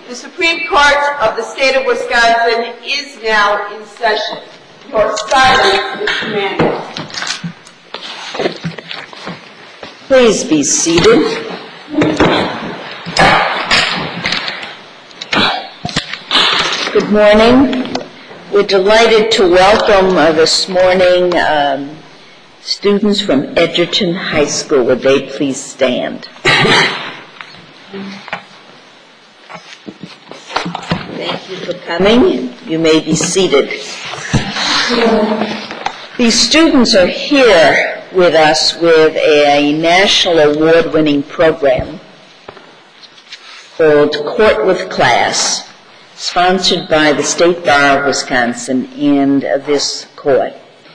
The Supreme Court of the State of Wisconsin is now in session. Your silence is commanded. Please be seated. Good morning. We're delighted to welcome this morning students from Edgerton High School. Would they please stand? Thank you for coming. You may be seated. These students are here with us with a national award-winning program called Court with Class, sponsored by the State Bar of Wisconsin and this court.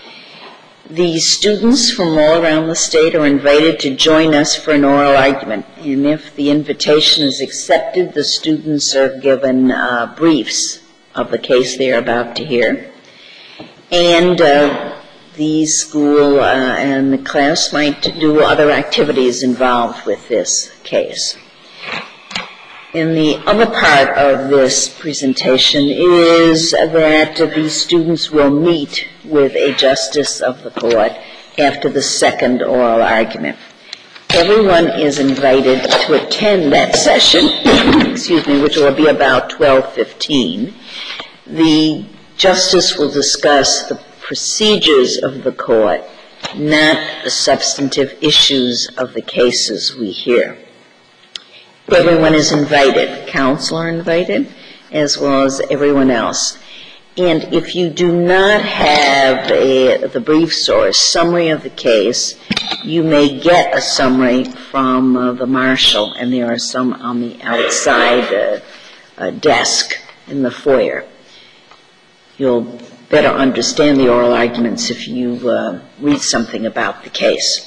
These students from all around the state are invited to join us for an oral argument, and if the invitation is accepted, the students are given briefs of the case they are about to hear. And the school and the class might do other activities involved with this case. And the other part of this presentation is that these students will meet with a justice of the court after the second oral argument. Everyone is invited to attend that session, which will be about 12:15. The justice will discuss the procedures of the court, not the substantive issues of the cases we hear. Everyone is invited. Counsel are invited, as well as everyone else. And if you do not have the briefs or a summary of the case, you may get a summary from the marshal, and there are some on the outside desk in the foyer. You'll better understand the oral arguments if you read something about the case.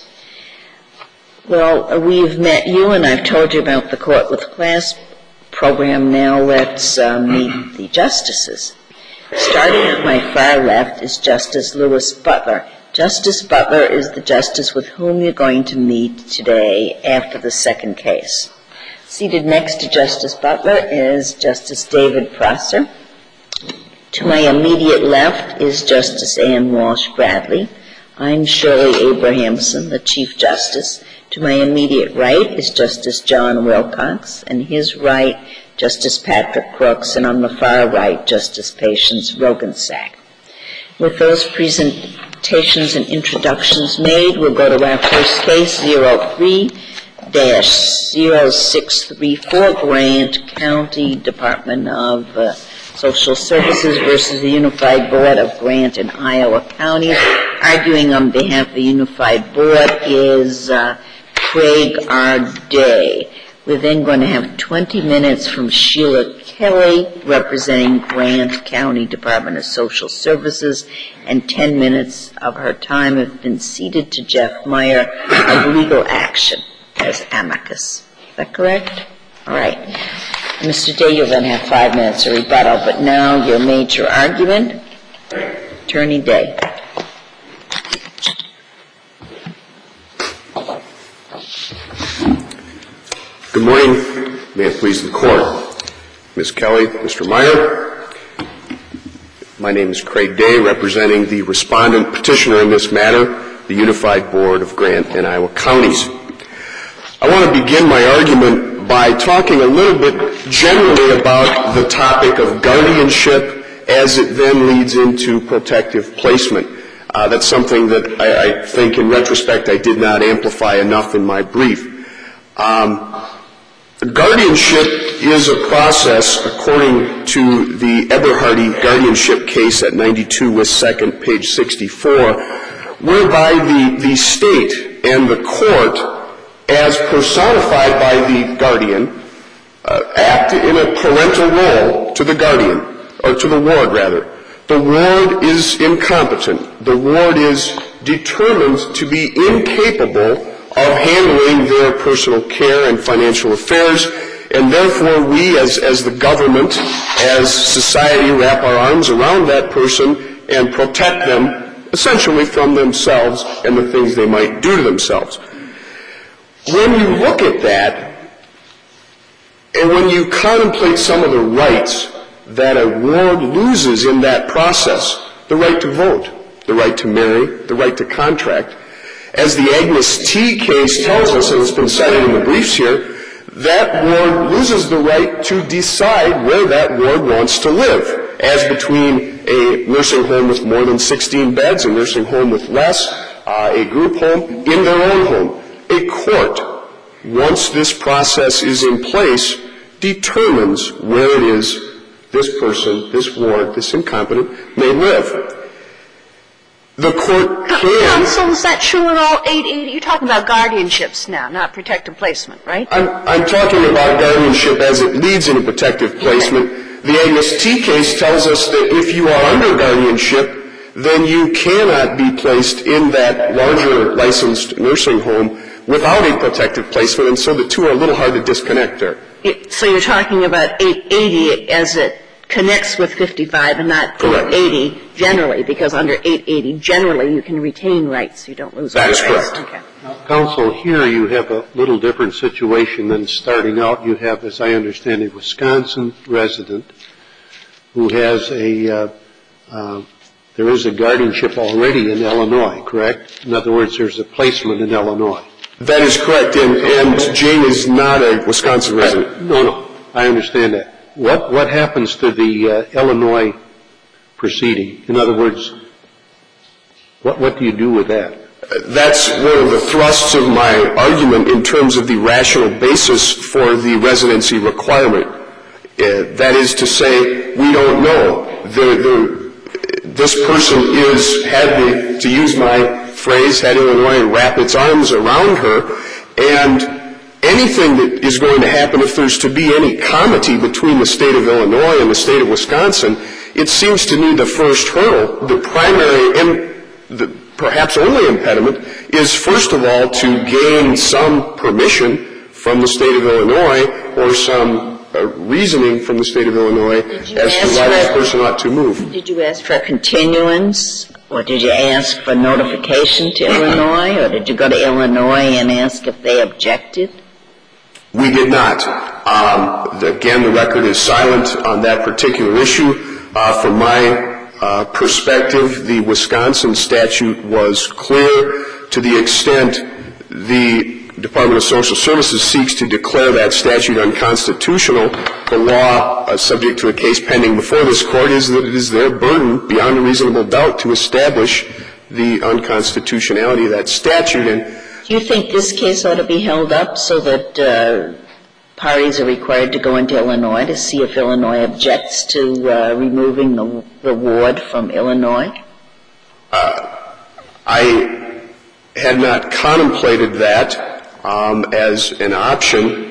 Well, we've met you, and I've told you about the Court with Class program. Now let's meet the justices. Starting at my far left is Justice Louis Butler. Justice Butler is the justice with whom you're going to meet today after the second case. Seated next to Justice Butler is Justice David Prosser. To my immediate left is Justice Ann Walsh Bradley. I'm Shirley Abrahamson, the Chief Justice. To my immediate right is Justice John Wilcox, and his right, Justice Patrick Crooks, and on the far right, Justice Patience Rogensack. With those presentations and introductions made, we'll go to our first case, 03-0634, Grant County Department of Social Services versus the Unified Board of Grant and Iowa Counties. Arguing on behalf of the Unified Board is Craig R. Day. We're then going to have 20 minutes from Sheila Kelly, representing Grant County Department of Social Services, and 10 minutes of her time have been ceded to Jeff Meyer of Legal Action as amicus. Is that correct? All right. Mr. Day, you'll then have 5 minutes of rebuttal, but now your major argument. Attorney Day. Good morning. May it please the Court. Ms. Kelly, Mr. Meyer. My name is Craig Day, representing the respondent petitioner in this matter, the Unified Board of Grant and Iowa Counties. I want to begin my argument by talking a little bit generally about the topic of guardianship as it then leads into protective placement. That's something that I think in retrospect I did not amplify enough in my brief. Guardianship is a process, according to the Eberhardy guardianship case at 92 West 2nd, page 64, whereby the state and the court, as personified by the guardian, act in a parental role to the guardian, or to the ward, rather. The ward is incompetent. The ward is determined to be incapable of handling their personal care and financial affairs, and therefore we as the government, as society, wrap our arms around that person and protect them essentially from themselves and the things they might do to themselves. When you look at that, Well, when you contemplate some of the rights that a ward loses in that process, the right to vote, the right to marry, the right to contract, as the Agnes T. case tells us, and it's been cited in the briefs here, that ward loses the right to decide where that ward wants to live, as between a nursing home with more than 16 beds, a nursing home with less, a group home, in their own home. A court, once this process is in place, determines where it is this person, this ward, this incompetent may live. The court can... Counsel, is that true in all 880? You're talking about guardianships now, not protective placement, right? I'm talking about guardianship as it leads in a protective placement. The Agnes T. case tells us that if you are under guardianship, then you cannot be placed in that larger licensed nursing home without a protective placement, and so the two are a little hard to disconnect there. So you're talking about 880 as it connects with 55 and not 880 generally, because under 880 generally you can retain rights. You don't lose rights. That is correct. Okay. Now, counsel, here you have a little different situation than starting out. You have, as I understand, a Wisconsin resident who has there is a guardianship already in Illinois, correct? In other words, there's a placement in Illinois. That is correct, and Jane is not a Wisconsin resident. No, I understand that. What happens to the Illinois proceeding? In other words, what do you do with that? That's one of the thrusts of my argument in terms of the rational basis for the residency requirement. That is to say, we don't know. This person to use my phrase, had Illinois wrap its arms around her, and anything that is going to happen if there's to be any comity between the state of Illinois and the state of Wisconsin, it seems to me the first hurdle, the primary and perhaps only impediment, is first of all to gain some permission from the state of Illinois or some reasoning from the state of Illinois as to why this person ought to move. Did you ask for a continuance, or did you ask for notification to Illinois, or did you go to Illinois and ask if they objected? We did not. Again, the record is silent on that particular issue. From my perspective, the Wisconsin statute was clear to the extent the Department of Social Services seeks to declare that statute unconstitutional. The law, subject to a case pending before this Court, is that it is their burden, beyond a reasonable doubt, to establish the unconstitutionality of that statute. And do you think this case ought to be held up so that parties are required to go into Illinois to see if Illinois objects to removing the ward from Illinois? I had not contemplated that as an option.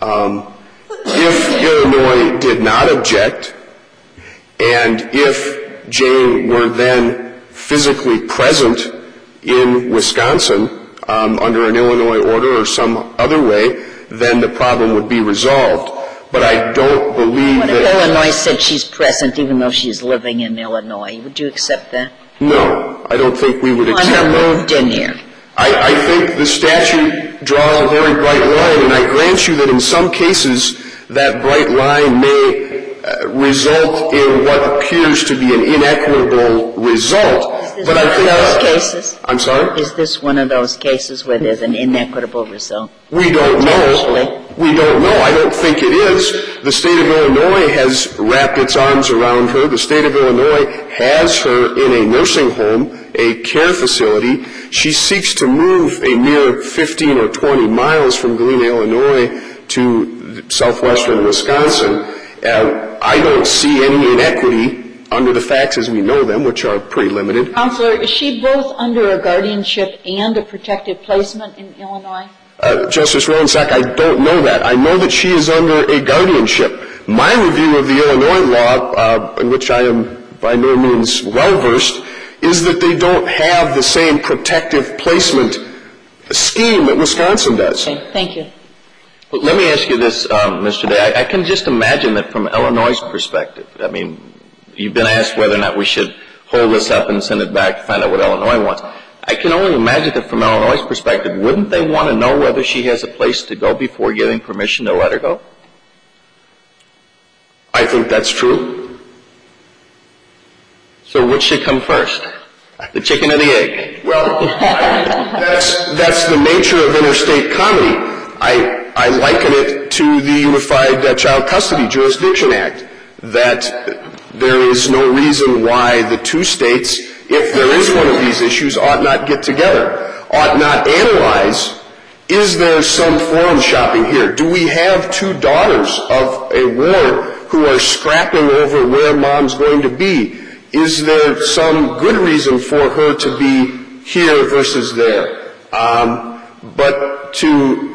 If Illinois did not object, and if Jane were then physically present in Wisconsin under an Illinois order or some other way, then the problem would be resolved. But I don't believe what that... What if Illinois said she's present even though she's living in Illinois? Would you accept that? No, I don't think we would accept that. On her moved in here. I think the statute draws a very bright line, and I grant you that in some cases that bright line may result in what appears to be an inequitable result. Is this one of those cases? I'm sorry? Is this one of those cases where there's an inequitable result? We don't know. We don't know. I don't think it is. The state of Illinois has wrapped its arms around her. The state of Illinois has her in a nursing home, a care facility. She seeks to move a mere 15 or 20 miles from Galena, Illinois to southwestern Wisconsin. I don't see any inequity under the facts as we know them, which are pretty limited. Counselor, is she both under a guardianship and a protective placement in Illinois? Justice Rosensack, I don't know that. I know that she is under a guardianship. My review of the Illinois law, in which I am by no means well-versed, is that they don't have the same protective placement scheme that Wisconsin does. Okay, thank you. Well, let me ask you this, Mr. Day. I can just imagine that from Illinois' perspective, I mean, you've been asked whether or not we should hold this up and send it back to find out what Illinois wants. I can only imagine that from Illinois' perspective, wouldn't they want to know whether she has a place to go before giving permission to let her go? I think that's true. So which should come first? The chicken or the egg? Well, that's the nature of interstate comedy. I liken it to the Unified Child Custody Jurisdiction Act, that there is no reason why the two states, if there is one of these issues, ought not get together, ought not analyze, is there some forum shopping here? Do we have two daughters of a ward who are scrapping over where mom's going to be? Is there some good reason for her to be here versus there? But to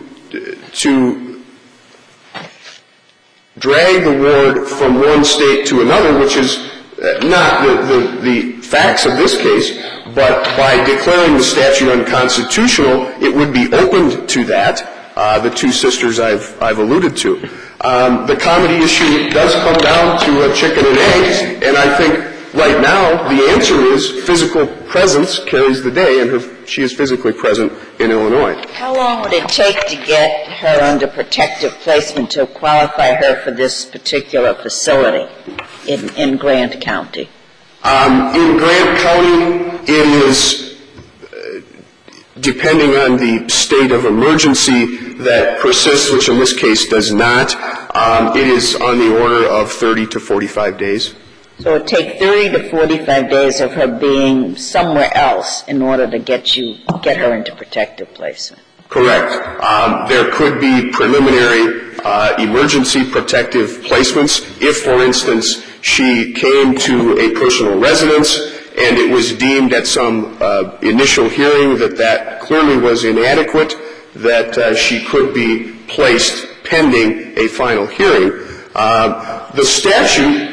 drag the ward from one state to another, which is not the facts of this case, but by declaring the statute unconstitutional, it would be opened to that, the two sisters I've alluded to. The comedy issue does come down to a chicken and eggs, and I think right now the answer is physical presence carries the day, and she is physically present in Illinois. How long would it take to get her under protective placement to qualify her for this particular facility in Grant County? In Grant County, it is, depending on the state of emergency that persists, which in this case does not, it is on the order of 30 to 45 days. So it would take 30 to 45 days of her being somewhere else in order to get her into protective placement. Correct. There could be preliminary emergency protective placements if, for instance, she came to a personal residence and it was deemed at some initial hearing that clearly was inadequate, that she could be placed pending a final hearing. The statute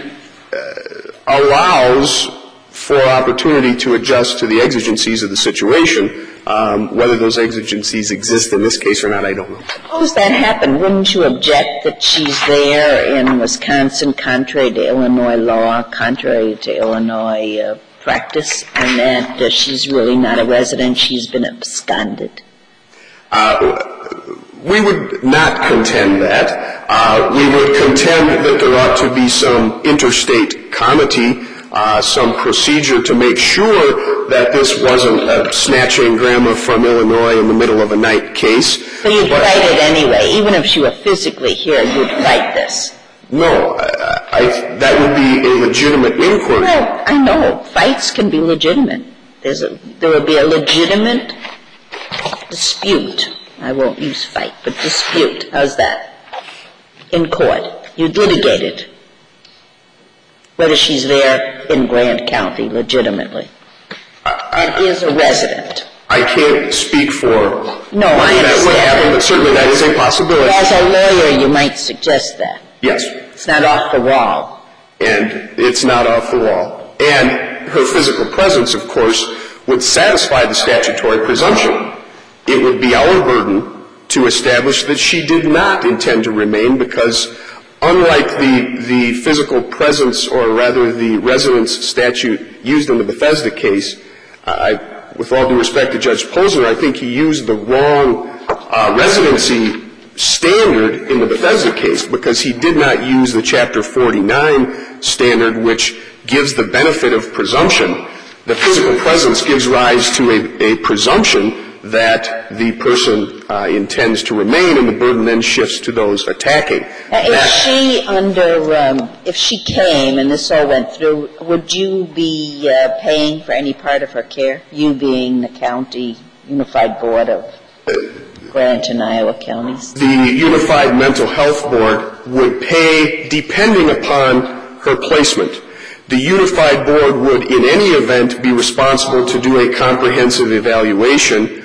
allows for opportunity to adjust to the exigencies of the situation. Whether those exigencies exist in this case or not, I don't know. Suppose that happened. Wouldn't you object that she's there in Wisconsin contrary to Illinois law, contrary to Illinois practice, and that she's really not a resident, she's been absconded? We would not contend that. We would contend that there ought to be some interstate comity, some procedure to make sure that this wasn't a snatching grandma from Illinois in the middle of a night case. So you'd fight it anyway. Even if she were physically here, you'd fight this. No. That would be a legitimate inquiry. Well, I know. Fights can be legitimate. There would be a legitimate dispute. I won't use fight, but dispute. How's that? In court. You'd litigate it. Whether she's there in Grant County legitimately and is a resident. I can't speak for no, I understand. That would happen, but certainly that is a possibility. As a lawyer, you might suggest that. Yes. It's not off the wall. And it's not off the wall. And her physical presence, of course, would satisfy the statutory presumption. It would be our burden to establish that she did not intend to remain because unlike the physical presence, or rather the residence statute used in the Bethesda case, with all due respect to Judge Posner, I think he used the wrong residency standard in the Bethesda case because he did not use the Chapter 49 standard, which gives the benefit of presumption. The physical presence gives rise to a presumption that the person intends to remain, and the burden then shifts to those attacking. If she came and this all went through, would you be paying for any part of her care? You being the county unified board of Grant and Iowa counties? The Unified Mental Health Board would pay depending upon her placement. The Unified Board would, in any event, be responsible to do a comprehensive evaluation.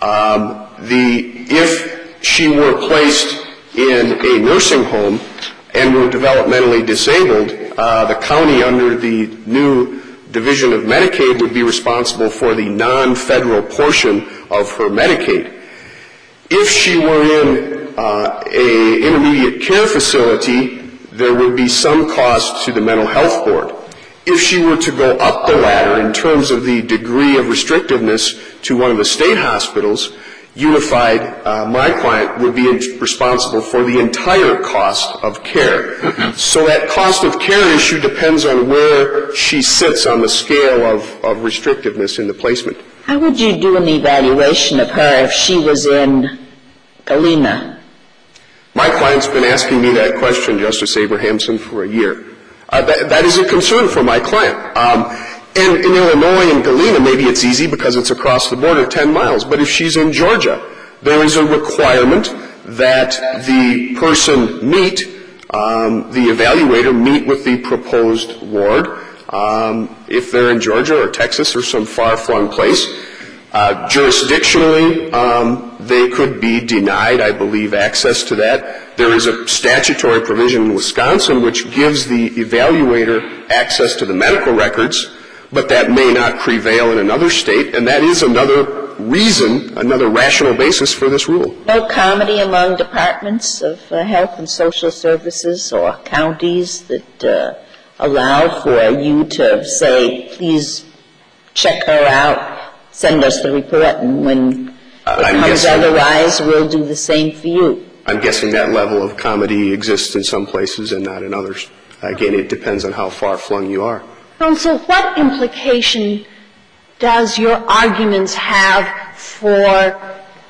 If she were placed in a nursing home and were developmentally disabled, the county under the new Division of Medicaid would be responsible for the non-federal portion of her Medicaid. If she were in an intermediate care facility, there would be some cost to the Mental Health Board. If she were to go up the ladder in terms of the degree of restrictiveness to one of the state hospitals, unified, my client would be responsible for the entire cost of care. So that cost of care issue depends on where she sits on the scale of restrictiveness in the placement. How would you do an evaluation of her if she was in Galena? My client's been asking me that question, Justice Abrahamson, for a year. That is a concern for my client. And in Illinois and Galena, maybe it's easy because it's across the border 10 miles. But if she's in Georgia, there is a requirement that the person meet, the evaluator meet with the proposed ward. If they're in Georgia or Texas or some far-flung place, jurisdictionally, they could be denied, I believe, access to that. There is a statutory provision in Wisconsin which gives the evaluator access to the medical records, but that may not prevail in another state, and that is another reason, another rational basis for this rule. No comity among departments of health and social services or counties that allow for you to say, please check her out, send us the report, and when it comes otherwise, we'll do the same for you. I'm guessing that level of comity exists in some places and not in others. Again, it depends on how far-flung you are. Counsel, what implication does your arguments have for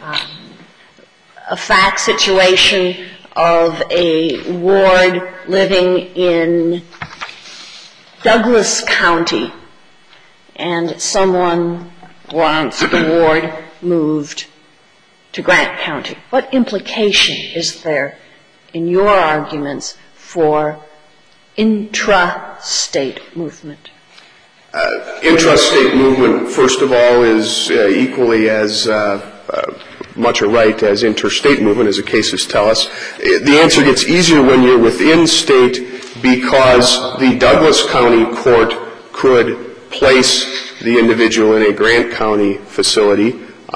a fact situation of a ward living in Douglas County and someone wants the ward moved to Grant County? What implication is there in your arguments for intrastate movement? Intrastate movement, first of all, is equally as much a right as interstate movement, as the cases tell us. The answer gets easier when you're within state because the Douglas County court could place the individual in a Grant County facility,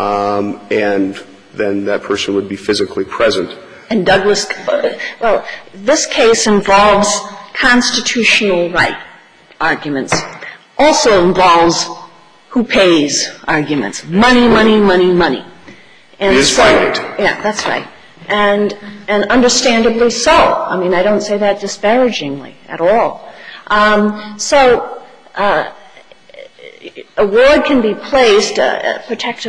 and then that person would be physically present. And Douglas, well, this case involves constitutional right arguments. Also involves who pays arguments. Money, money, money, money. And it is finite. Yeah, that's right. And understandably so. I mean, I don't say that disparagingly at all. So a ward can be placed, a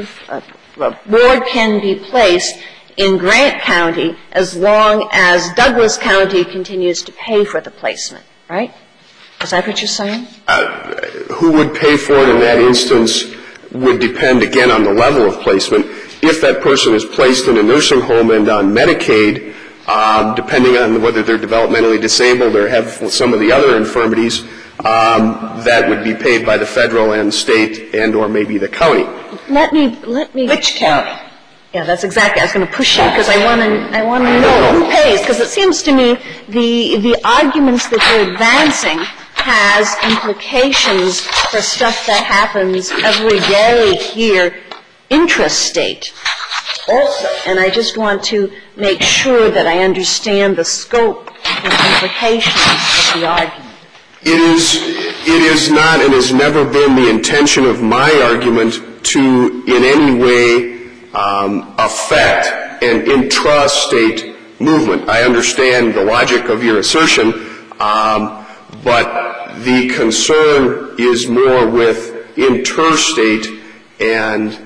ward can be placed in Grant County as long as Douglas County continues to pay for the placement, right? Is that what you're saying? Who would pay for it in that instance would depend, again, on the level of placement. If that person is placed in a nursing home and on Medicaid, depending on whether they're developmentally disabled or have some of the other infirmities, that would be paid by the federal and state and or maybe the county. Let me. Which county? Yeah, that's exactly. I was going to push you because I want to know who pays, because it seems to me the arguments that you're advancing has implications for stuff that happens every day here intrastate also. And I just want to make sure that I understand the scope and implications of the argument. It is not and has never been the intention of my argument to in any way affect an intrastate movement. I understand the logic of your assertion, but the concern is more with interstate and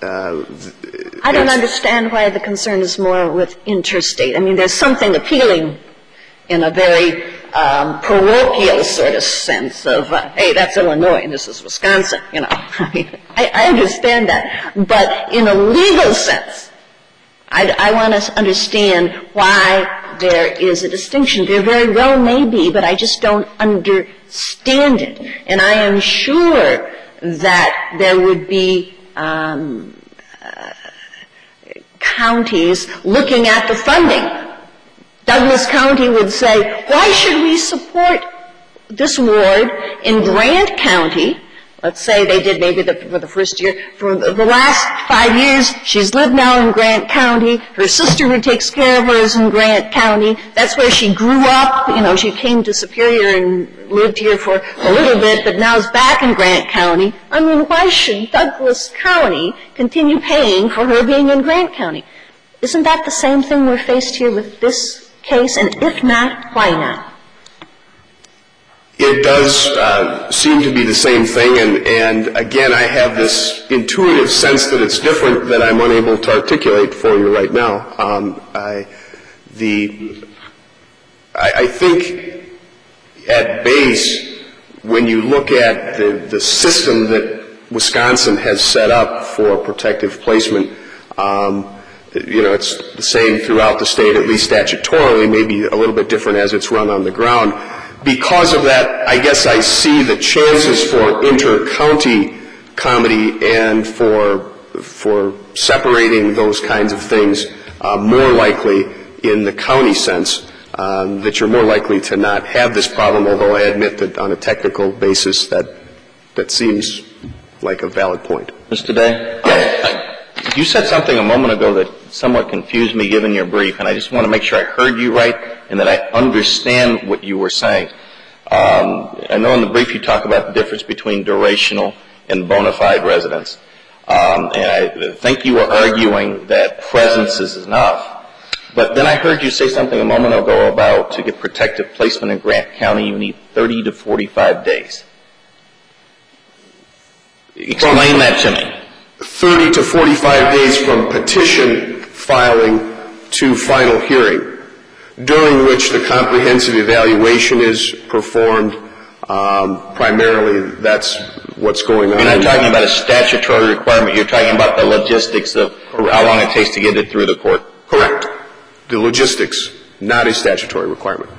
I don't understand why the concern is more with interstate. I mean, there's something appealing in a very parochial sort of sense of, hey, that's Illinois and this is Wisconsin, you know. I mean, I understand that. But in a legal sense, I want to understand why there is a distinction. There very well may be, but I just don't understand it. And I am sure that there would be counties looking at the funding. Douglas County would say, why should we support this ward in Grant County Let's say they did maybe for the first year. For the last 5 years, she's lived now in Grant County. Her sister who takes care of her is in Grant County. That's where she grew up. You know, she came to Superior and lived here for a little bit, but now is back in Grant County. I mean, why should Douglas County continue paying for her being in Grant County? Isn't that the same thing we're faced here with this case? And if not, why not? It does seem to be the same thing, and again, I have this intuitive sense that it's different that I'm unable to articulate for you right now. I think at base, when you look at the system that Wisconsin has set up for protective placement, you know, it's the same throughout the state, at least statutorily, maybe a little bit different as it's run on the ground. Because of that, I guess I see the chances for inter-county comedy and for separating those kinds of things more likely in the county sense, that you're more likely to not have this problem, although I admit that on a technical basis that seems like a valid point. Mr. Day? You said something a moment ago that somewhat confused me given your brief, and I just want to make sure I heard you right and that I understand what you were saying. I know in the brief you talk about the difference between durational and bona fide residence. And I think you were arguing that presence is enough. But then I heard you say something a moment ago about to get protective placement in Grant County, you need 30 to 45 days. Explain that to me. 30 to 45 days from petition filing to final hearing, during which the comprehensive evaluation is performed. Primarily, that's what's going on. You're not talking about a statutory requirement. You're talking about the logistics of how long it takes to get it through the court. Correct. The logistics, not a statutory requirement.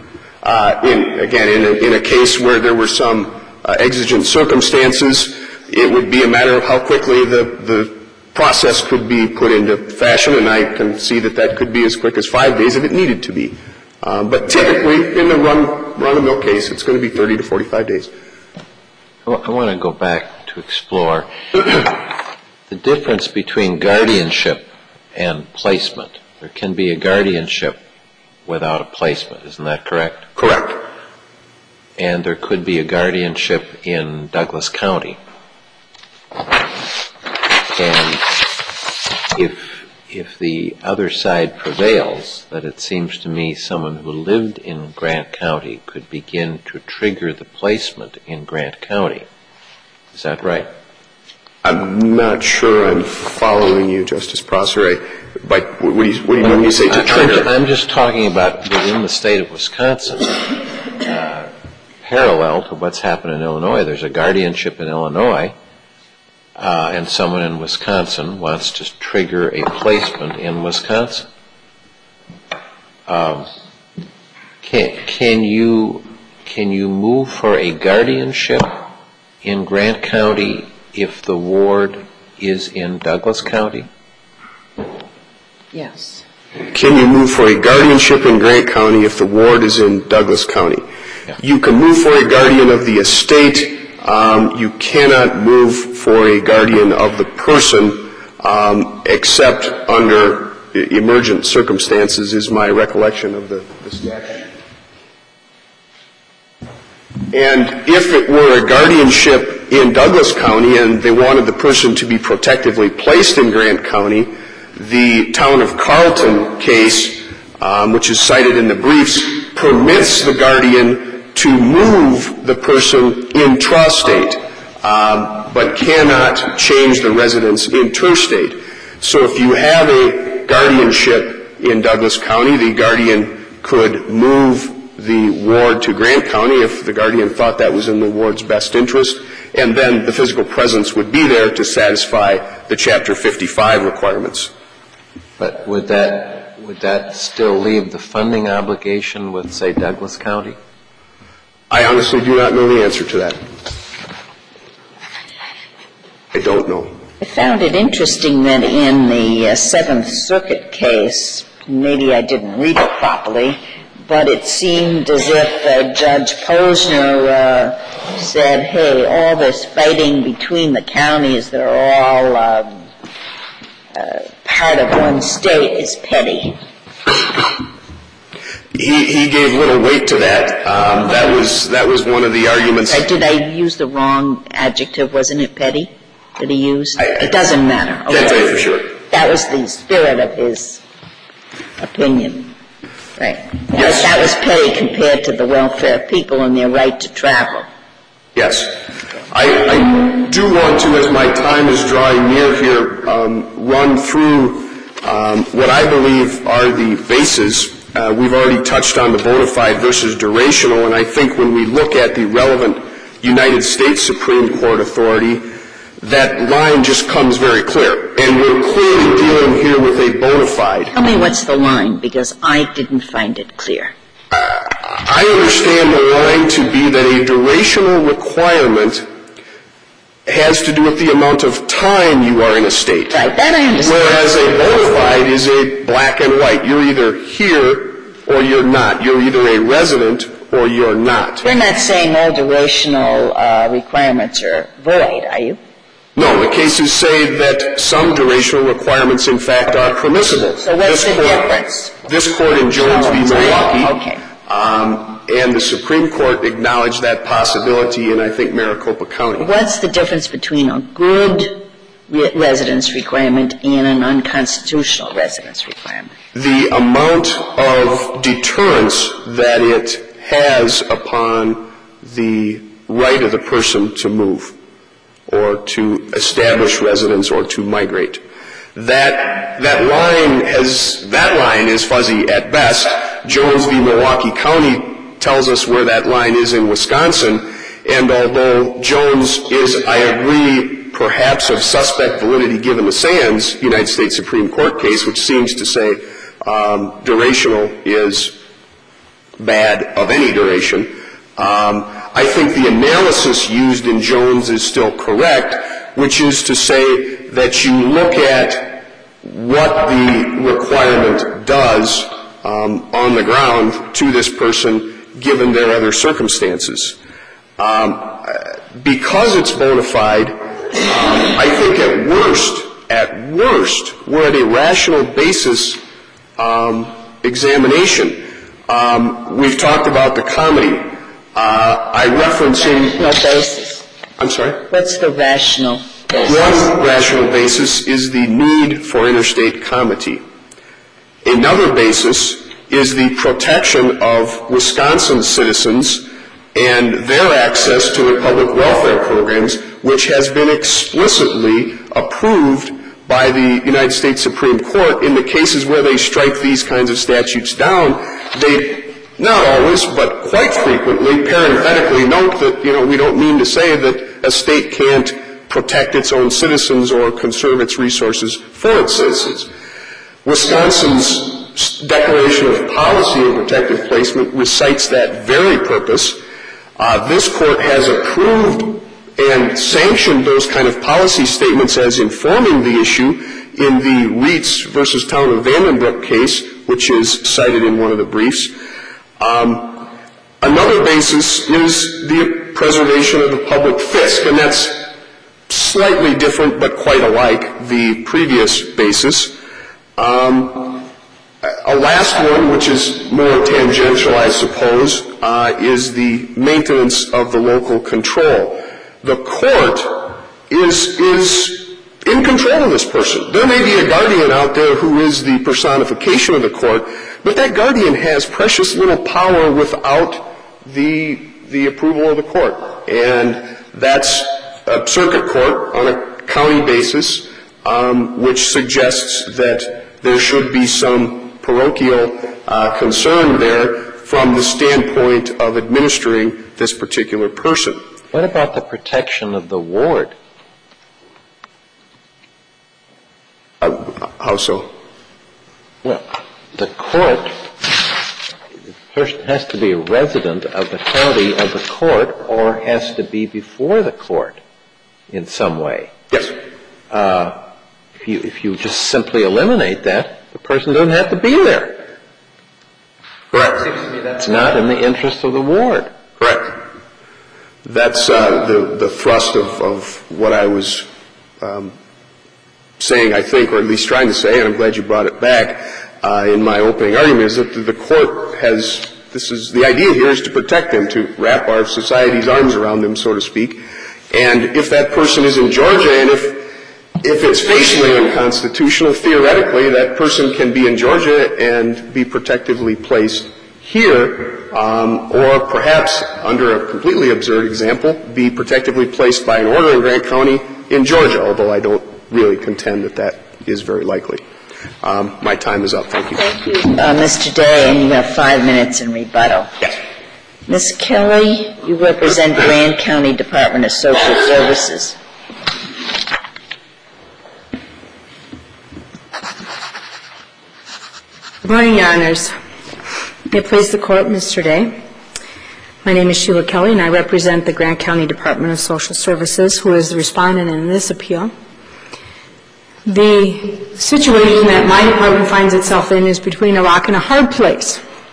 In a case where there were some exigent circumstances, it would be a matter of how quickly the process could be put into fashion, and I can see that could be as quick as 5 days if it needed to be. But typically, in the run-of-the-mill case, it's going to be 30 to 45 days. I want to go back to explore the difference between guardianship and placement. There can be a guardianship without a placement. Isn't that correct? Correct. And there could be a guardianship in Douglas County. And if the other side prevails, that it seems to me someone who lived in Grant County could begin to trigger the placement in Grant County. Is that right? I'm not sure I'm following you, Justice Prosser. But what do you mean when you say to trigger? I'm just talking about within the state of Wisconsin, parallel to what's happened in Illinois. There's a guardianship in Illinois, and someone in Wisconsin wants to trigger a placement in Wisconsin. Can you move for a guardianship in Grant County if the ward is in Douglas County? Yes. Can you move for a guardianship in Grant County if the ward is in Douglas County? Yeah. You can move for a guardian of the estate. You cannot move for a guardian of the person except under emergent circumstances is my recollection of the statute. And if it were a guardianship in Douglas County and they wanted the person to be protectively placed in Grant County, the Town of Carlton case, which is cited in the briefs, permits the guardian to move the person intrastate, but cannot change the residence interstate. So if you have a guardianship in Douglas County, the guardian could move the ward to Grant County if the guardian thought that was in the ward's best interest, and then the physical presence would be there to satisfy the Chapter 55 requirements. But would that still leave the funding obligation with, say, Douglas County? I honestly do not know the answer to that. I don't know. I found it interesting that in the Seventh Circuit case, maybe I didn't read it properly, but it seemed as if Judge Posner said, hey, all this fighting between the counties that are all part of one state is petty. He gave little weight to that. That was one of the arguments. Did I use the wrong adjective? Wasn't it petty that he used? It doesn't matter. Okay. Can't say for sure. That was the spirit of his opinion. Right. Yes. That was petty compared to the welfare of people and their right to travel. Yes. I do want to, as my time is drawing near here, run through what I believe are the bases. We've already touched on the bona fide versus durational, and I think when we look at the relevant United States Supreme Court authority, that line just comes very clear. And we're clearly dealing here with a bona fide. Tell me what's the line, because I didn't find it clear. I understand the line to be that a durational requirement has to do with the amount of time you are in a state. Right, that I understand. Whereas a bona fide is a black and white. You're either here or you're not. You're either a resident or you're not. You're not saying all durational requirements are void, are you? No, the cases say that some durational requirements, in fact, are permissible. So what's the difference? This court in Jones v. Milwaukee, okay. And the Supreme Court acknowledged that possibility in, I think, Maricopa County. What's the difference between a good residence requirement and an unconstitutional residence requirement? The amount of deterrence that it has upon the right of the person to move or to establish residence or to migrate. That line is fuzzy at best. Jones v. Milwaukee County tells us where that line is in Wisconsin, and although Jones is, I agree, perhaps of suspect validity given the Sands United States Supreme Court case, which seems to say durational is bad of any duration, I think the analysis used in Jones is still correct, which is to say that you look at what the requirement does on the ground to this person given their other circumstances. Because it's bona fide, I think at worst, we're at a rational basis examination. We've talked about the comity. Rational basis. I'm sorry? What's the rational basis? One rational basis is the need for interstate comity. Another basis is the protection of Wisconsin citizens and their access to the public welfare programs, which has been explicitly approved by the United States Supreme Court in the cases where they strike these kinds of statutes down. They, not always, but quite frequently, parenthetically note that, we don't mean to say that a state can't protect its own citizens or conserve its resources for its citizens. Wisconsin's Declaration of Policy and Protective Placement recites that very purpose. This court has approved and sanctioned those kind of policy statements as informing the issue in the Reitz versus Town of Vandenbroek case, which is cited in one of the briefs. Another basis is the preservation of the public fisc, and that's slightly different but quite alike the previous basis. A last one, which is more tangential, I suppose, is the maintenance of the local control. The court is in control of this person. There may be a guardian out there who is the personification of the court, but that guardian has precious little power without the approval of the court. And that's a circuit court on a county basis, which suggests that there should be some parochial concern there from the standpoint of administering this particular person. What about the protection of the ward? How so? Well, the court, the person has to be a resident of the county of the court or has to be before the court in some way. Yes. If you just simply eliminate that, the person doesn't have to be there. Correct. It's not in the interest of the ward. Correct. That's the thrust of what I was saying, I think, or at least trying to say, and I'm glad you brought it back in my opening argument, is that the court has, the idea here is to protect them, to wrap our society's arms around them, so to speak. And if that person is in Georgia, and if it's facially unconstitutional, theoretically, that person can be in Georgia and be protectively placed here, or perhaps, under a completely absurd example, be protectively placed by an order in Grant County in Georgia, although I don't really contend that that is very likely. My time is up. Thank you. Thank you, Mr. Day, and you have 5 minutes in rebuttal. Yes. Ms. Kelly, you represent Grant County Department of Social Services. Good morning, Your Honors. May it please the Court, Mr. Day. My name is Sheila Kelly, and I represent the Grant County Department of Social Services, who is the respondent in this appeal. The situation that my department finds itself in is between a rock and a hard place.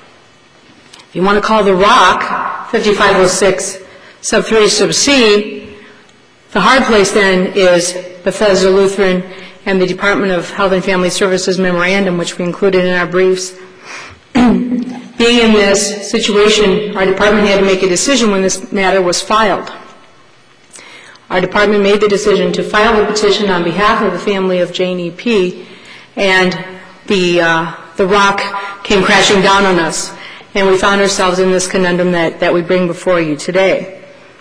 If you want to call the rock 5506 sub 3 sub C, the hard place then is Bethesda Lutheran and the Department of Health and Family Services memorandum, which we included in our briefs. Being in this situation, our department had to make a decision when this matter was filed. Our department made the decision to file a petition on behalf of the family of Jane E.P., and the rock came crashing down on us, and we found ourselves in this conundrum that we bring before you today.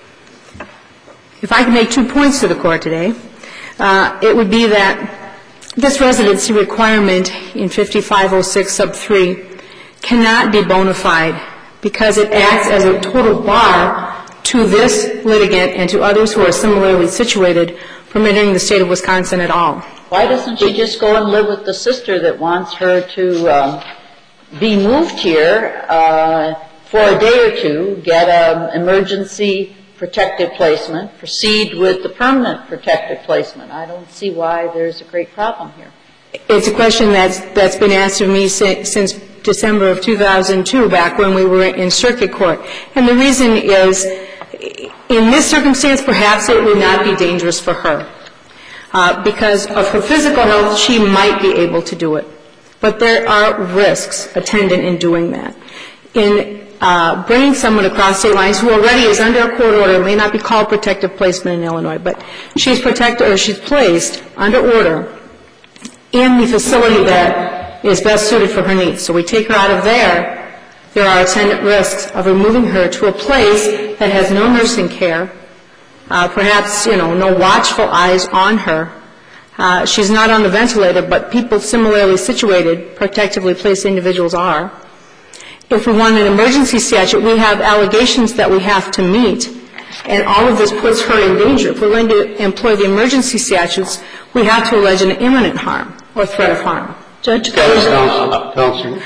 If I could make 2 points to the Court today, it would be that this residency requirement in 5506 sub 3 cannot be bona fide because it acts as a total bar to this litigant and to others who are similarly situated from entering the state of Wisconsin at all. Why doesn't she just go and live with the sister that wants her to be moved here for a day or two, get an emergency protective placement, proceed with the permanent protective placement? I don't see why there's a great problem here. It's a question that's been asked of me since December of 2002, back when we were in circuit court. And the reason is, in this circumstance, perhaps it would not be dangerous for her. Because of her physical health, she might be able to do it. But there are risks attendant in doing that. In bringing someone across state lines who already is under a court order, may not be called protective placement in Illinois, but she's protected or she's placed under order in the facility that is best suited for her needs. So we take her out of there. There are attendant risks of removing her to a place that has no nursing care, perhaps, no watchful eyes on her. She's not on the ventilator, but people similarly situated, protectively placed individuals are. If we want an emergency statute, we have allegations that we have to meet, and all of this puts her in danger. If we're going to employ the emergency statutes, we have to allege an imminent harm or threat of harm. Judge Counsel,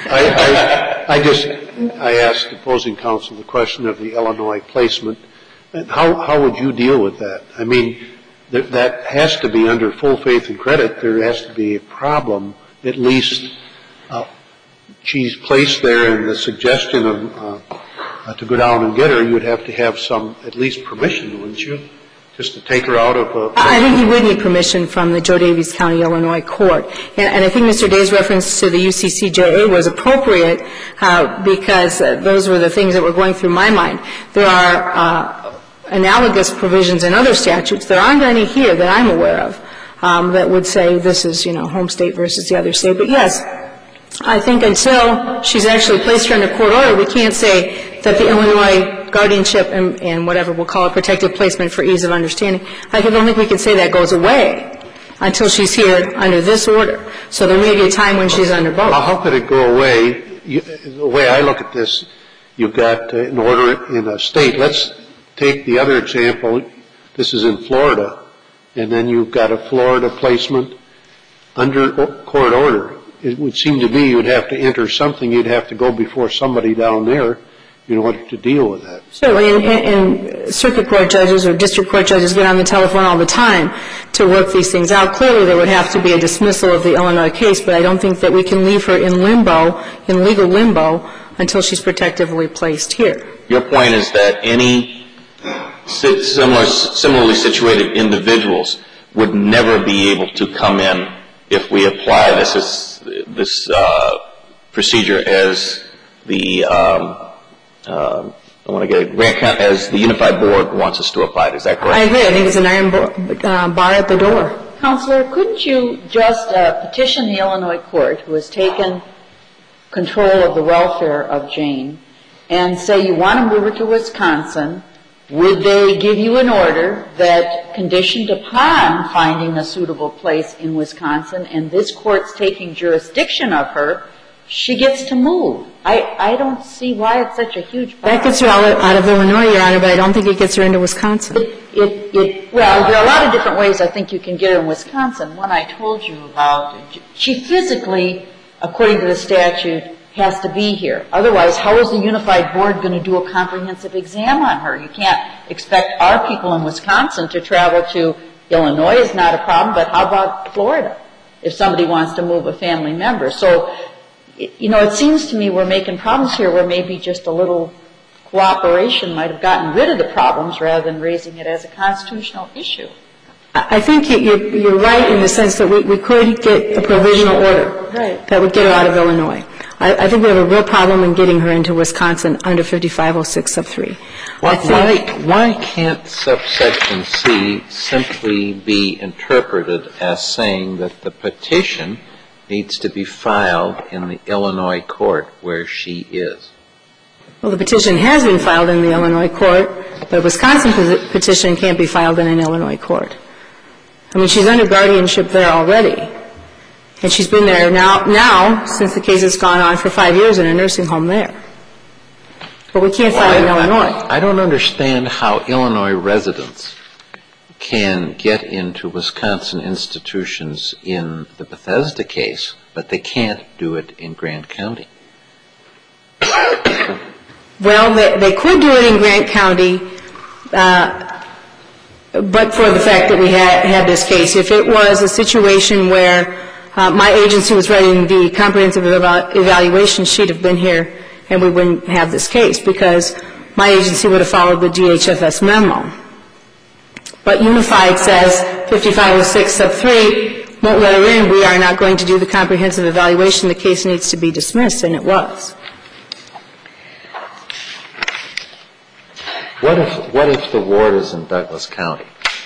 I asked opposing counsel the question of the Illinois placement. How would you deal with that? I mean, that has to be under full faith and credit. There has to be a problem, at least. She's placed there, and the suggestion of to go down and get her, you would have to have some, at least permission, wouldn't you, just to take her out of a... I think you would need permission from the Joe Davies County, Illinois court. And I think Mr. Day's reference to the UCCJA was appropriate because those were the things that were going through my mind. There are analogous provisions in other statutes. There aren't any here that I'm aware of that would say this is, home state versus the other state. But, yes, I think until she's actually placed her under court order, we can't say that the Illinois guardianship and whatever we'll call it protective placement for ease of understanding. I don't think we can say that goes away until she's here under this order. So there may be a time when she's under both. How could it go away? The way I look at this, you've got an order in a state. Let's take the other example. This is in Florida, and then you've got a Florida placement under court order. It would seem to me you'd have to enter something. You'd have to go before somebody down there in order to deal with that. Certainly, and circuit court judges or district court judges get on the telephone all the time to work these things out. Clearly, there would have to be a dismissal of the Illinois case, but I don't think that we can leave her in limbo, in legal limbo, until she's protectively placed here. Your point is that any similarly situated individuals would never be able to come in if we apply this procedure as the as the Unified Board wants us to apply it. Is that correct? I agree. I think it's an iron bar at the door. Counselor, couldn't you just petition the Illinois court, who has taken control of the welfare of Jane, and say you want to move her to Wisconsin? Would they give you an order that, conditioned upon finding a suitable place in Wisconsin and this court's taking jurisdiction of her, she gets to move? I don't see why it's such a huge problem. That gets her out of Illinois, Your Honor, but I don't think it gets her into Wisconsin. Well, there are a lot of different ways I think you can get her in Wisconsin. One I told you about, she physically, according to the statute, has to be here. Otherwise, how is the Unified Board going to do a comprehensive exam on her? You can't expect our people in Wisconsin to travel to Illinois. Is not a problem, but how about Florida if somebody wants to move a family member? So, it seems to me we're making problems here where maybe just a little cooperation might have gotten rid of the problems rather than raising it as a constitutional issue. I think you're right in the sense that we could get a provisional order that would get her out of Illinois. I think we have a real problem in getting her into Wisconsin under 5506 sub 3. Why can't subsection C simply be interpreted as saying that the petition needs to be filed in the Illinois court where she is? Well, the petition has been filed in the Illinois court, but a Wisconsin petition can't be filed in an Illinois court. I mean, she's under guardianship there already. And she's been there now since the case has gone on for 5 years in a nursing home there. But we can't file in Illinois. I don't understand how Illinois residents can get into Wisconsin institutions in the Bethesda case, but they can't do it in Grant County. Well, they could do it in Grant County, but for the fact that we had this case. If it was a situation where my agency was writing the comprehensive evaluation, she'd have been here and we wouldn't have this case because my agency would have followed the DHFS memo. But Unified says 5506 sub 3 won't let her in. We are not going to do the comprehensive evaluation. The case needs to be dismissed, and it was. What if the ward is in Douglas County?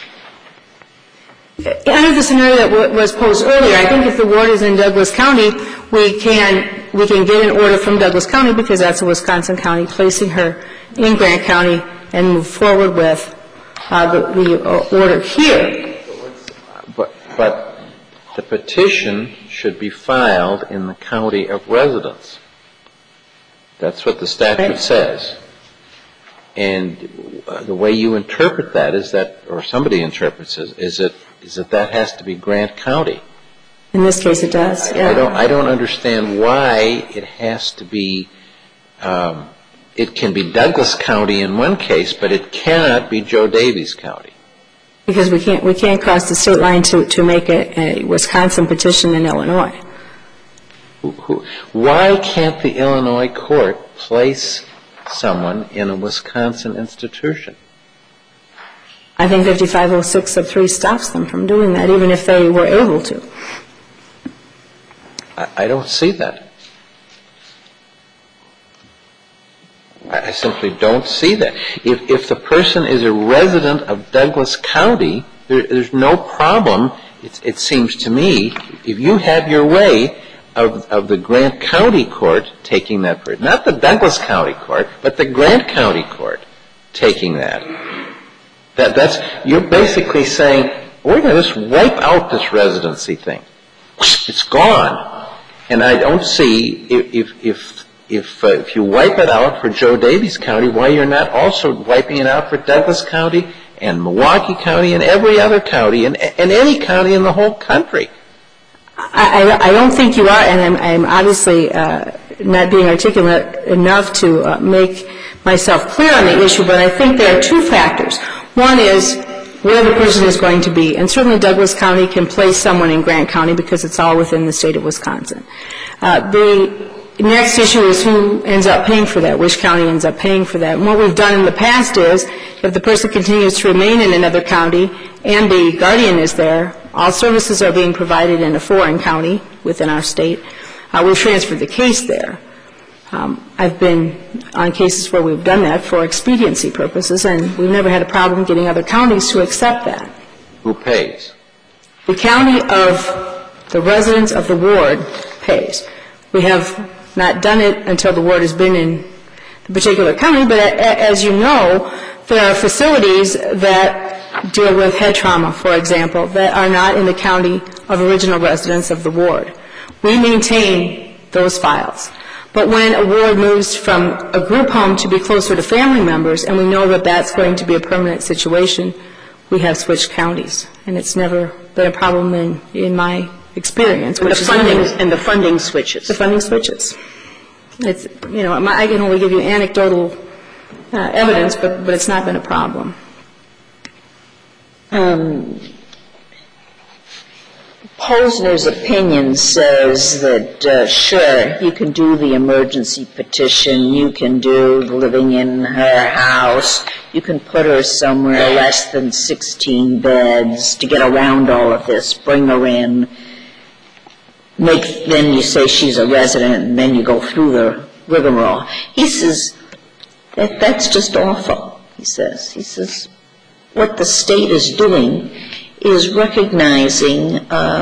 Under the scenario that was posed earlier, I think if the ward is in Douglas County, we can get an order from Douglas County because that's a Wisconsin county, placing her in Grant County and move forward with the order here. But the petition should be filed in the county of residence. That's what the statute says. And the way you interpret that is that, or somebody interprets it, is that that has to be Grant County. In this case, it does. Yeah. I don't understand why it has to be. It can be Douglas County in one case, but it cannot be Joe Davies County. Because we can't cross the state line to make a Wisconsin petition in Illinois. Why can't the Illinois court place someone in a Wisconsin institution? I think 5506 sub 3 stops them from doing that, even if they were able to. I don't see that. I simply don't see that. If the person is a resident of Douglas County, there's no problem, it seems to me, if you have your way of the Grant County court taking that person, not the Douglas County court, but the Grant County court taking that. You're basically saying, we're going to just wipe out this residency thing. It's gone. And I don't see, if you wipe it out for Joe Davies County, why you're not also wiping it out for Douglas County and Milwaukee County and every other county and any county in the whole country. I don't think you are, and I'm obviously not being articulate enough to make myself clear on the issue, but I think there are two factors. One is where the person is going to be, and certainly Douglas County can place someone in Grant County because it's all within the state of Wisconsin. The next issue is who ends up paying for that, which county ends up paying for that. And what we've done in the past is, if the person continues to remain in another county and the guardian is there, all services are being provided in a foreign county within our state. We've transferred the case there. I've been on cases where we've done that for expediency purposes, and we've never had a problem getting other counties to accept that. Who pays? The county of the residents of the ward pays. We have not done it until the ward has been in the particular county, but as you know, there are facilities that deal with head trauma, for example, that are not in the county of original residents of the ward. We maintain those files. But when a ward moves from a group home to be closer to family members, and we know that that's going to be a permanent situation, we have switched counties. And it's never been a problem in my experience. And the funding switches. The funding switches. It's, you know, I can only give you anecdotal evidence, but it's not been a problem. Posner's opinion says that, sure, you can do the emergency petition, you can do living in her house, you can put her somewhere less than 16 beds to get around all of this, bring her in, then you say she's a resident, and then you go through the rigmarole. He says that's just awful, he says. He says what the state is doing is recognizing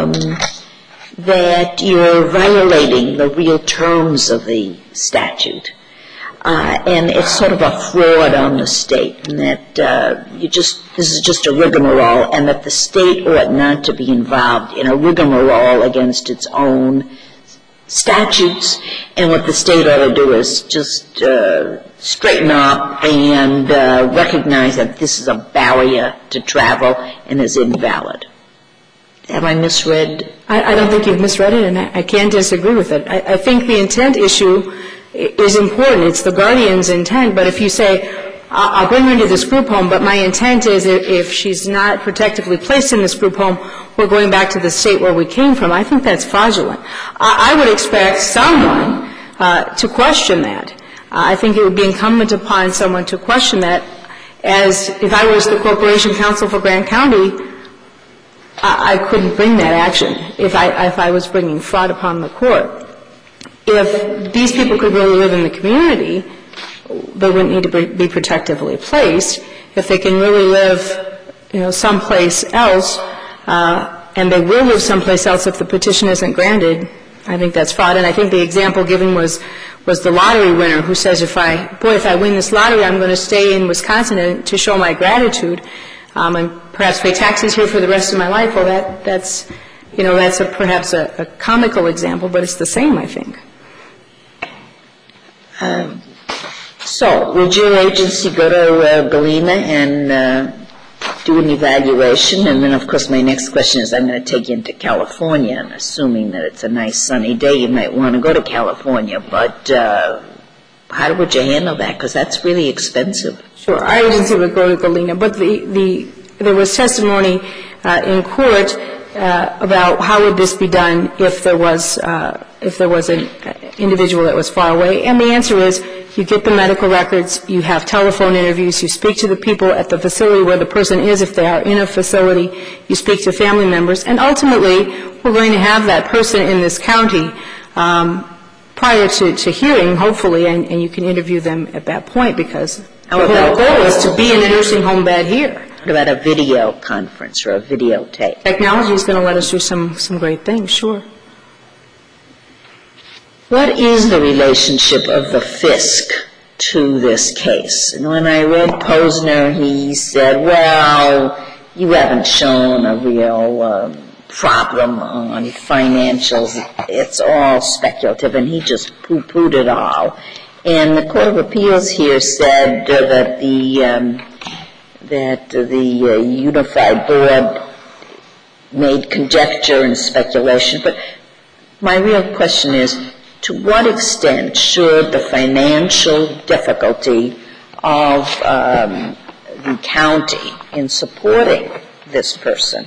that you're violating the real terms of the statute. And it's sort of a fraud on the state, and that this is just a rigmarole, and that the state ought not to be involved in a rigmarole against its own statutes, and what the state ought to do is just straighten up and recognize that this is a barrier to travel and is invalid. Have I misread? I don't think you've misread it, and I can't disagree with it. I think the intent issue is important. It's the guardian's intent. But if you say, I'll bring her into this group home, but my intent is if she's not protectively placed in this group home, we're going back to the state where we came from, I think that's fraudulent. I would expect someone to question that. I think it would be incumbent upon someone to question that, as if I was the corporation counsel for Grant County, I couldn't bring that action if I was bringing fraud upon the court. If these people could really live in the community, they wouldn't need to be protectively placed. If they can really live, someplace else, and they will live someplace else if the petition isn't granted, I think that's fraud. And I think the example given was the lottery winner who says, if I win this lottery, I'm going to stay in Wisconsin to show my gratitude, and perhaps pay taxes here for the rest of my life. Well, that's perhaps a comical example, but it's the same, I think. So, would your agency go to Galena and do an evaluation? And then, of course, my next question is, I'm going to take you into California, and assuming that it's a nice sunny day, you might want to go to California. But how would you handle that? Because that's really expensive. Sure. Our agency would go to Galena. But there was testimony in court about how would this be done if there was an individual that was far away. And the answer is, you get the medical records, you have telephone interviews, you speak to the people at the facility where the person is if they are in a facility, you speak to family members, and ultimately we're going to have that person in this county prior to hearing, hopefully, and you can interview them at that point, because the whole goal is to be in a nursing home bed here. What about a video conference or a videotape? Technology is going to let us do some great things, sure. What is the relationship of the FISC to this case? And when I read Posner, he said, well, you haven't shown a real problem on financials. It's all speculative, and he just poo-pooed it all. And the Court of Appeals here said that the Unified Board made conjecture and speculation. But my real question is, to what extent should the financial difficulty of the county in supporting this person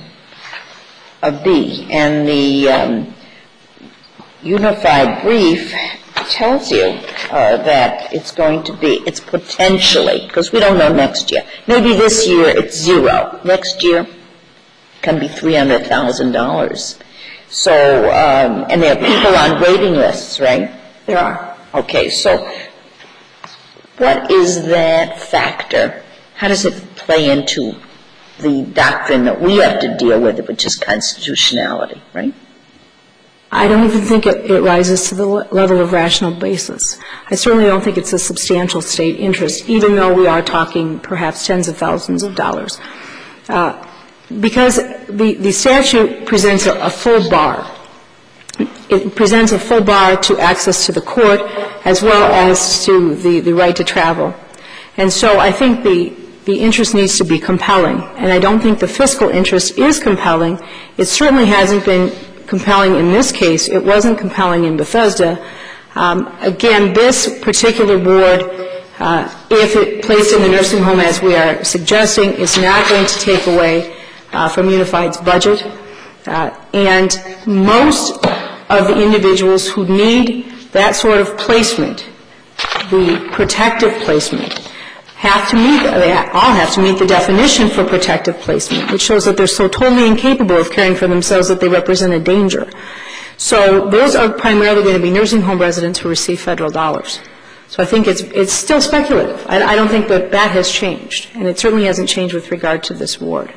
be? And the Unified brief tells you that it's going to be, it's potentially, because we don't know next year. Maybe this year it's zero. Next year can be $300,000. So, and there are people on waiting lists, right? There are. Okay, so what is that factor? How does it play into the doctrine that we have to deal with, which is constitutionality, right? I don't even think it rises to the level of rational basis. I certainly don't think it's a substantial state interest, even though we are talking perhaps tens of thousands of dollars. Because the statute presents a full bar. It presents a full bar to access to the court as well as to the right to travel. And so I think the interest needs to be compelling. And I don't think the fiscal interest is compelling. It certainly hasn't been compelling in this case. It wasn't compelling in Bethesda. Again, this particular ward, if it placed in the nursing home as we are suggesting, is not going to take away from Unified's budget. And most of the individuals who need that sort of placement, the protective placement, have to meet, they all have to meet the definition for protective placement, which shows that they're so totally incapable of caring for themselves that they represent a danger. So those are primarily going to be nursing home residents who receive federal dollars. So I think it's still speculative. I don't think that has changed, and it certainly hasn't changed with regard to this ward.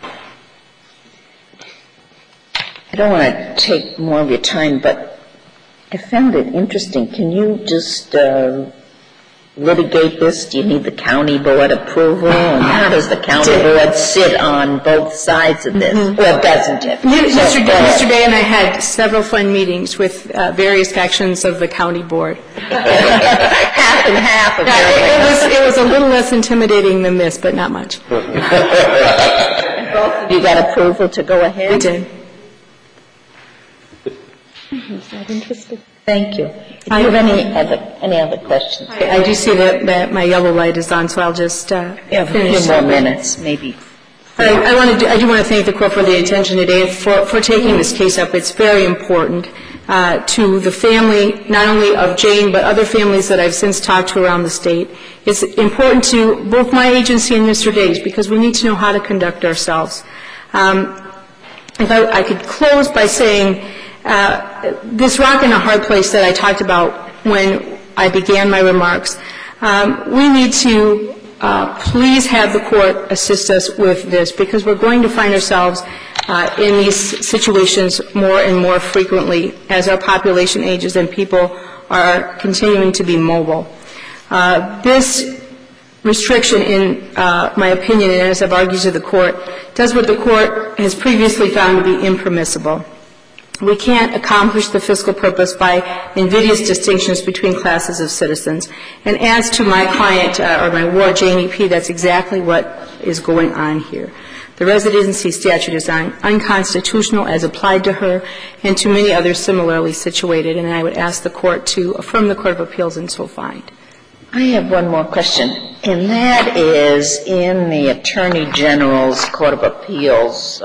I don't want to take more of your time, but I found it interesting. Can you just litigate this? Do you need the county board approval? And how does the county board sit on both sides of this? Or doesn't it? Mr. Day and I had several fun meetings with various factions of the county board. Half and half. It was a little less intimidating than this, but not much. Both of you got approval to go ahead? We did. Is that interesting? Thank you. Do you have any other questions? I do see that my yellow light is on, so I'll just a few more minutes, maybe. I do want to thank the Court for the attention today for taking this case up. It's very important to the family, not only of Jane, but other families that I've since talked to around the state. It's important to both my agency and Mr. Day's because we need to know how to conduct ourselves. If I could close by saying this rock in a hard place that I talked about when I began my remarks, we need to please have the Court assist us with this because we're going to find ourselves in these situations more and more frequently as our population ages and people are continuing to be mobile. This restriction, in my opinion, and as I've argued to the Court, does what the Court has previously found to be impermissible. We can't accomplish the fiscal purpose by invidious distinctions between classes of citizens. And as to my client, or my ward, Janie P., that's exactly what is going on here. The residency statute is unconstitutional as applied to her and to many others similarly situated, and I would ask the Court to affirm the Court of Appeals and so find. I have one more question, and that is in the Attorney General's Court of Appeals,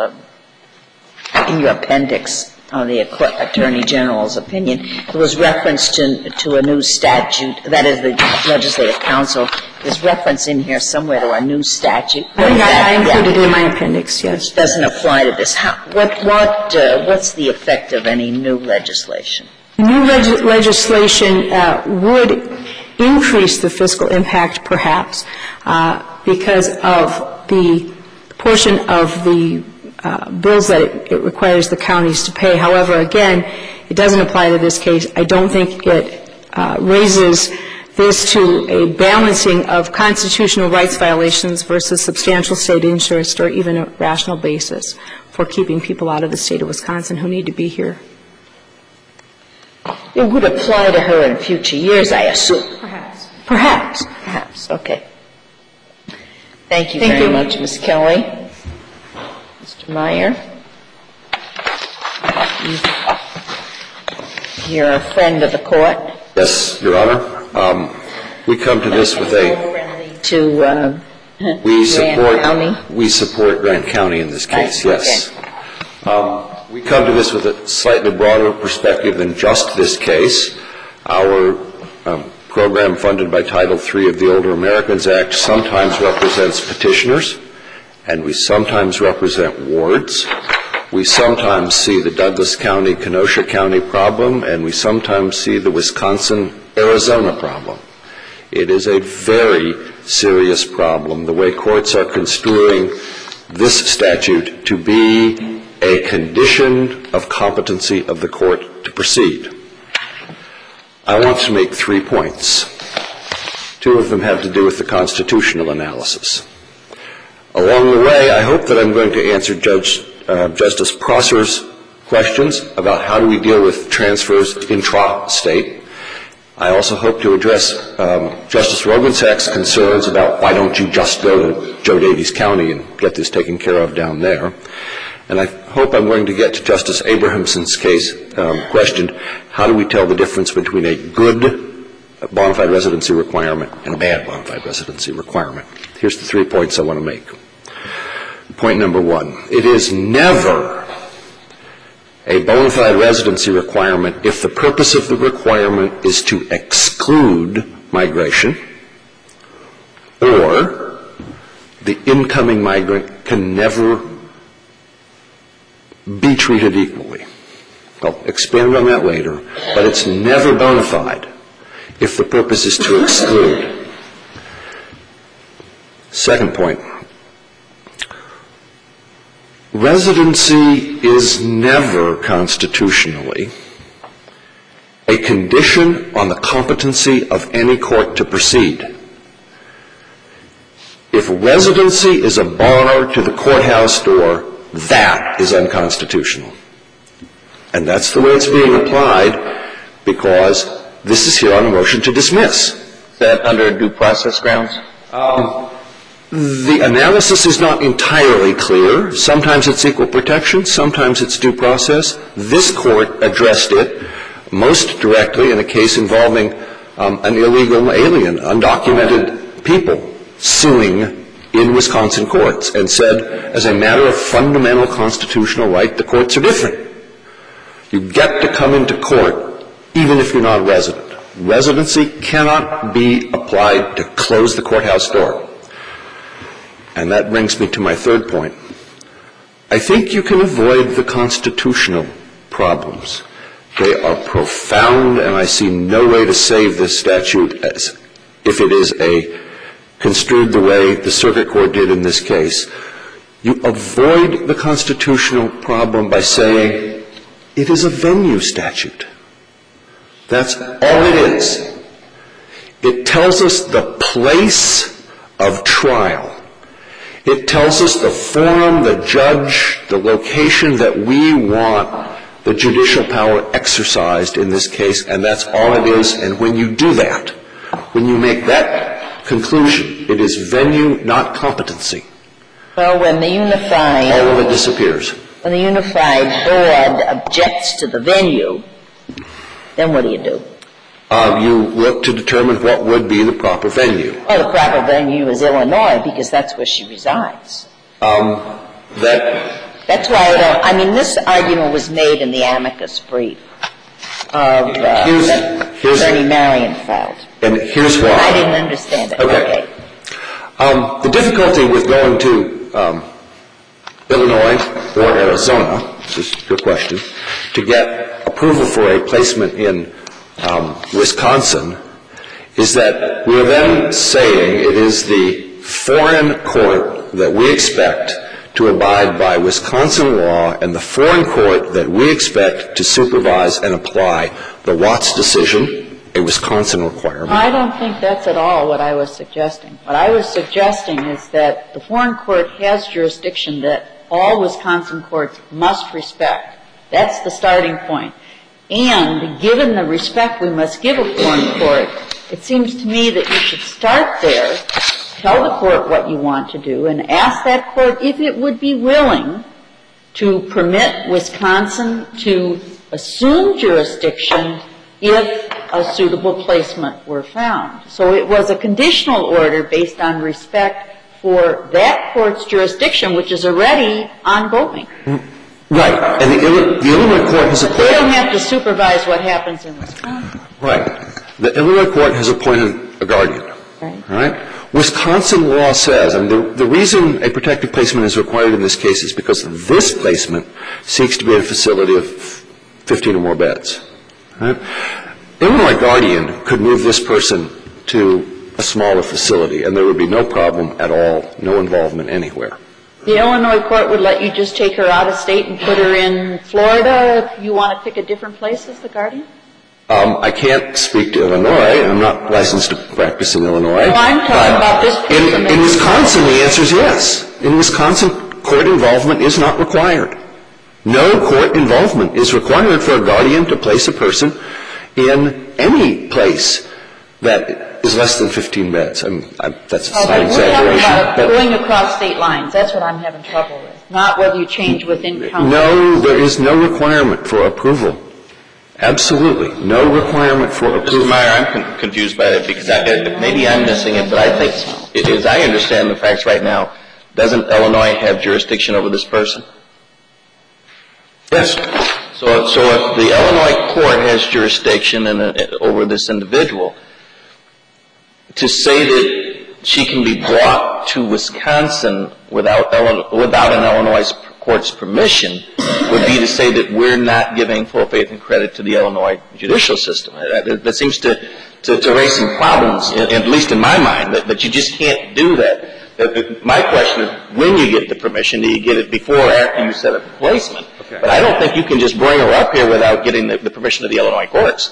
in your appendix on the Attorney General's opinion, there was reference to a new statute, that is the Legislative Council. There's reference in here somewhere to a new statute. I included it in my appendix, yes. Which doesn't apply to this. What's the effect of any new legislation? New legislation would increase the fiscal impact, perhaps, because of the portion of the bills that it requires the counties to pay. However, again, it doesn't apply to this case. I don't think it raises this to a balancing of constitutional rights violations versus substantial state interest or even a rational basis for keeping people out of the state of Wisconsin who need to be here. It would apply to her in future years, I assume. Perhaps. Perhaps. Perhaps. Okay. Thank you very much, Ms. Kelly. Mr. Meyer. You're a friend of the Court. Yes, Your Honor. We come to this with we support Grant County in this case, yes. Okay. We come to this with a slightly broader perspective than just this case. Our program funded by Title III of the Older Americans Act sometimes represents petitioners, and we sometimes represent wards. We sometimes see the Douglas County, Kenosha County problem, and we sometimes see the Wisconsin-Arizona problem. It is a very serious problem, the way courts are construing this statute to be a condition of competency of the court to proceed. I want to make 3 points. 2 of them have to do with the constitutional analysis. Along the way, I hope that I'm going to answer Justice Prosser's questions about how do we deal with transfers intra-state. I also hope to address Justice Rogensack's concerns about why don't you just go to Joe Davies County and get this taken care of down there. And I hope I'm going to get to Justice Abrahamson's question, how do we tell the difference between a good bona fide residency requirement and a bad bona fide residency requirement. Here's the 3 points I want to make. Point number 1, it is never a bona fide residency requirement if the purpose of the requirement is to exclude migration or the incoming migrant can never be treated equally. I'll expand on that later, but it's never bona fide if the purpose is to exclude. Second point, residency is never constitutionally a condition on the competency of any court to proceed. If residency is a bar to the courthouse door, that is unconstitutional. And that's the way it's being applied because this is here on a motion to dismiss. Is that under due process grounds? The analysis is not entirely clear. Sometimes it's equal protection. Sometimes it's due process. This court addressed it most directly in a case involving an illegal alien, undocumented people suing in Wisconsin courts and said, as a matter of fundamental constitutional right, the courts are different. You get to come into court even if you're not a resident. Residency cannot be applied to close the courthouse door. And that brings me to my third point. I think you can avoid the constitutional problems. They are profound, and I see no way to save this statute as if it is construed the way the circuit court did in this case. You avoid the constitutional problem by saying it is a venue statute. That's all it is. It tells us the place of trial. It tells us the forum, the judge, the location that we want the judicial power exercised in this case, and that's all it is. And when you do that, when you make that conclusion, it is venue, not competency. Well, when the unified... all of it disappears. When the unified board objects to the venue, then what do? You look to determine what would be the proper venue. Well, the proper venue is Illinois because that's where she resides. That's why this argument was made in the amicus brief of Attorney Marion filed. And here's why. I didn't understand it. Okay. The difficulty with going to Illinois or Arizona, this is your question, to get approval for a placement in Wisconsin is that we're then saying it is the foreign court that we expect to abide by Wisconsin law and the foreign court that we expect to supervise and apply the Watts decision, a Wisconsin requirement. I don't think that's at all what I was suggesting. What I was suggesting is that the foreign court has jurisdiction that all Wisconsin courts must respect. That's the starting point. And given the respect we must give a foreign court, it seems to me that you should start there, tell the court what you want to do, and ask that court if it would be willing to permit Wisconsin to assume jurisdiction if a suitable placement were found. So it was a conditional order based on respect for that court's jurisdiction, which is already ongoing. Right. And the Illinois court has appointed... They don't have to supervise what happens in Wisconsin. Right. The Illinois court has appointed a guardian. Right. Right? Wisconsin law says, and the reason a protective placement is required in this case is because this placement seeks to be a facility of 15 or more beds. Right? Illinois guardian could move this person to a smaller facility, and there would be no problem at all, no involvement anywhere. The Illinois court would let you just take her out of state and put her in Florida if you want to pick a different place as the guardian? I can't speak to Illinois. I'm not licensed to practice in Illinois. No, I'm talking about this person. In Wisconsin, the answer is yes. In Wisconsin, court involvement is not required. No court involvement is required for a guardian to place a person in any place that is less than 15 beds. That's a slight exaggeration. We're talking about going across state lines. That's what I'm having trouble with, not whether you change within county. No, there is no requirement for approval. Absolutely. No requirement for approval. Mr. Meyer, I'm confused by it because maybe I'm missing it, but I think, as I understand the facts right now, doesn't Illinois have jurisdiction over this person? Yes. So if the Illinois court has jurisdiction over this individual, to say that she can be brought to Wisconsin without an Illinois court's permission would be to say that we're not giving full faith and credit to the Illinois judicial system. That seems to raise some problems, at least in my mind, that you just can't do that. My question is, when you get the permission, do you get it before or after you set up the placement? Okay. But I don't think you can just bring her up here without getting the permission of the Illinois courts.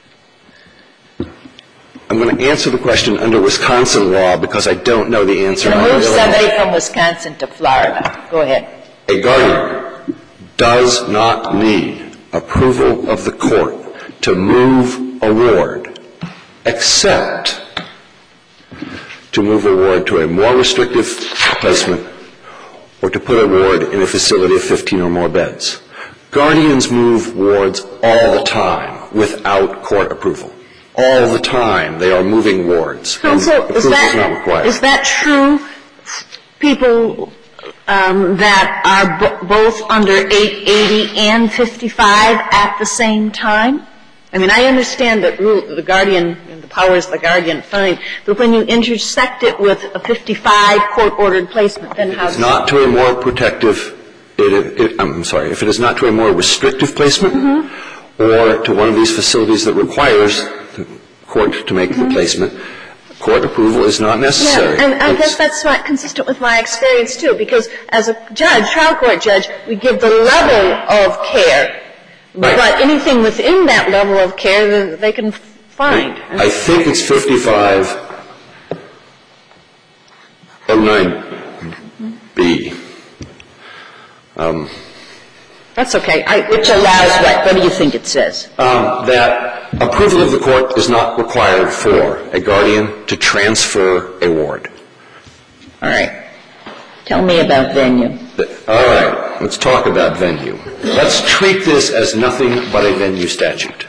I'm going to answer the question under Wisconsin law because I don't know the answer. You're going to move somebody from Wisconsin to Florida. Go ahead. A guardian does not need approval of the court to move a ward, except to move a ward to a more restrictive placement or to put a ward in a facility of 15 or more beds. Guardians move wards all the time without court approval. All the time they are moving wards. Counsel, is that true? People that are both under 880 and 55 at the same time? I mean, I understand that the guardian, the powers of the guardian, fine. But when you intersect it with a 55 court-ordered placement, then how does it? It's not to a more protective, if it is not to a more restrictive placement or to one of these facilities that requires the court to make the placement, court approval is not necessary. Yeah, and I guess that's not consistent with my experience, too, because as a judge, trial court judge, we give the level of care. Right. But anything within that level of care, they can find. I think it's 5509B. That's okay. Which allows what? What do you think it says? That approval of the court is not required for a guardian to transfer a ward. All right. Tell me about venue. All right. Let's talk about venue. Let's treat this as nothing but a venue statute.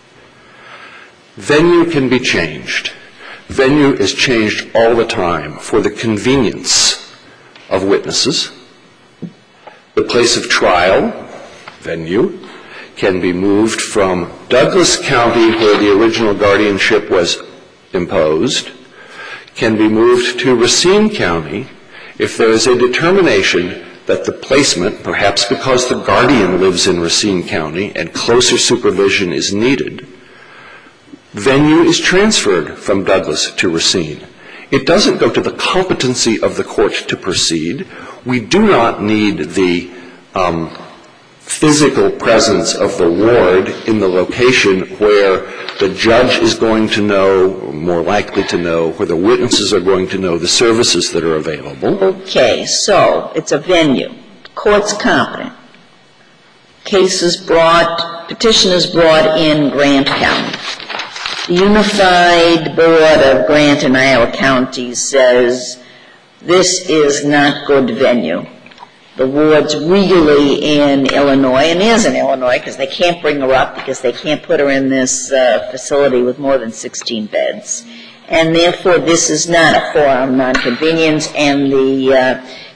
Venue can be changed. Venue is changed all the time for the convenience of witnesses. The place of trial, venue, can be moved from Douglas County, where the original guardianship was imposed, can be moved to Racine County if there is a determination that the placement, perhaps because the guardian lives in Racine County and closer supervision is needed, venue is transferred from Douglas to Racine. It doesn't go to the competency of the court to proceed. We do not need the physical presence of the ward in the location where the judge is going to know, or more likely to know, where the witnesses are going to know the services that are available. Okay, so it's a venue. The court's competent. Case is brought, petition is brought in Grant County. The Unified Board of Grant and Iowa Counties says this is not good venue. The ward's really in Illinois, and is in Illinois because they can't bring her up because they can't put her in this facility with more than 16 beds. And therefore, this is not a forum nonconvenience, and the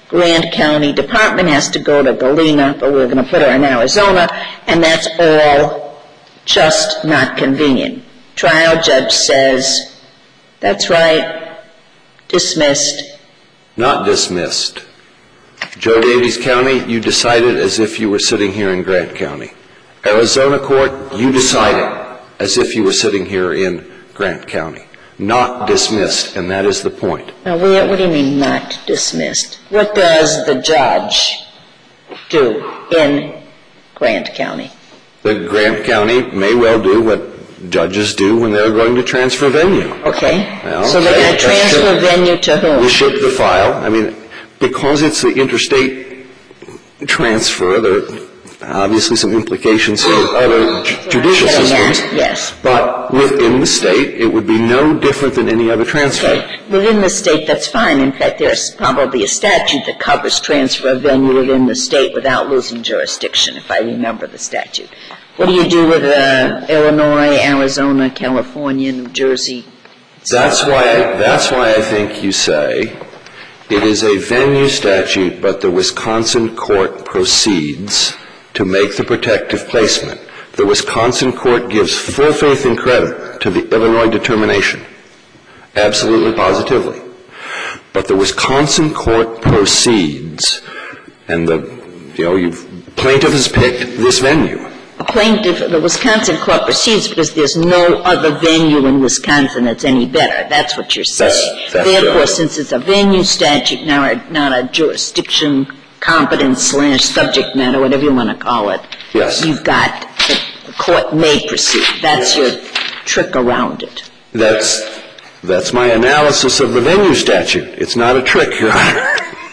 Grant County Department has to go to Galena, but we're going to put her in Arizona, and that's all just not convenient. Trial judge says, that's right, dismissed. Not dismissed. Joe Davies County, you decided as if you were sitting here in Grant County. Arizona court, you decided as if you were sitting here in Grant County. Not dismissed, and that is the point. Now, what do you mean not dismissed? What does the judge do in Grant County? The Grant County may well do what judges do when they're going to transfer venue. Okay. Well, so they're going to transfer venue to whom? We ship the file. I mean, because it's the interstate transfer, there are obviously some implications in other judicial systems. Yes. But within the state, it would be no different than any other transfer. Okay. Within the state, that's fine. In fact, there's probably a statute that covers transfer of venue within the state without losing jurisdiction, if I remember the statute. What do you do with Illinois, Arizona, California, New Jersey? That's why I think you say it is a venue statute, but the Wisconsin court proceeds to make the protective placement. The Wisconsin court gives full faith and credit to the Illinois determination, absolutely positively. But the Wisconsin court proceeds, and the plaintiff has picked this venue. The Wisconsin court proceeds because there's no other venue in Wisconsin that's any better. That's what you're saying. Therefore, right. Since it's a venue statute, not a jurisdiction, competence / subject matter, whatever you want to call it, yes. You've got the court may proceed. That's your trick around it. That's my analysis of the venue statute. It's not a trick, Your Honor.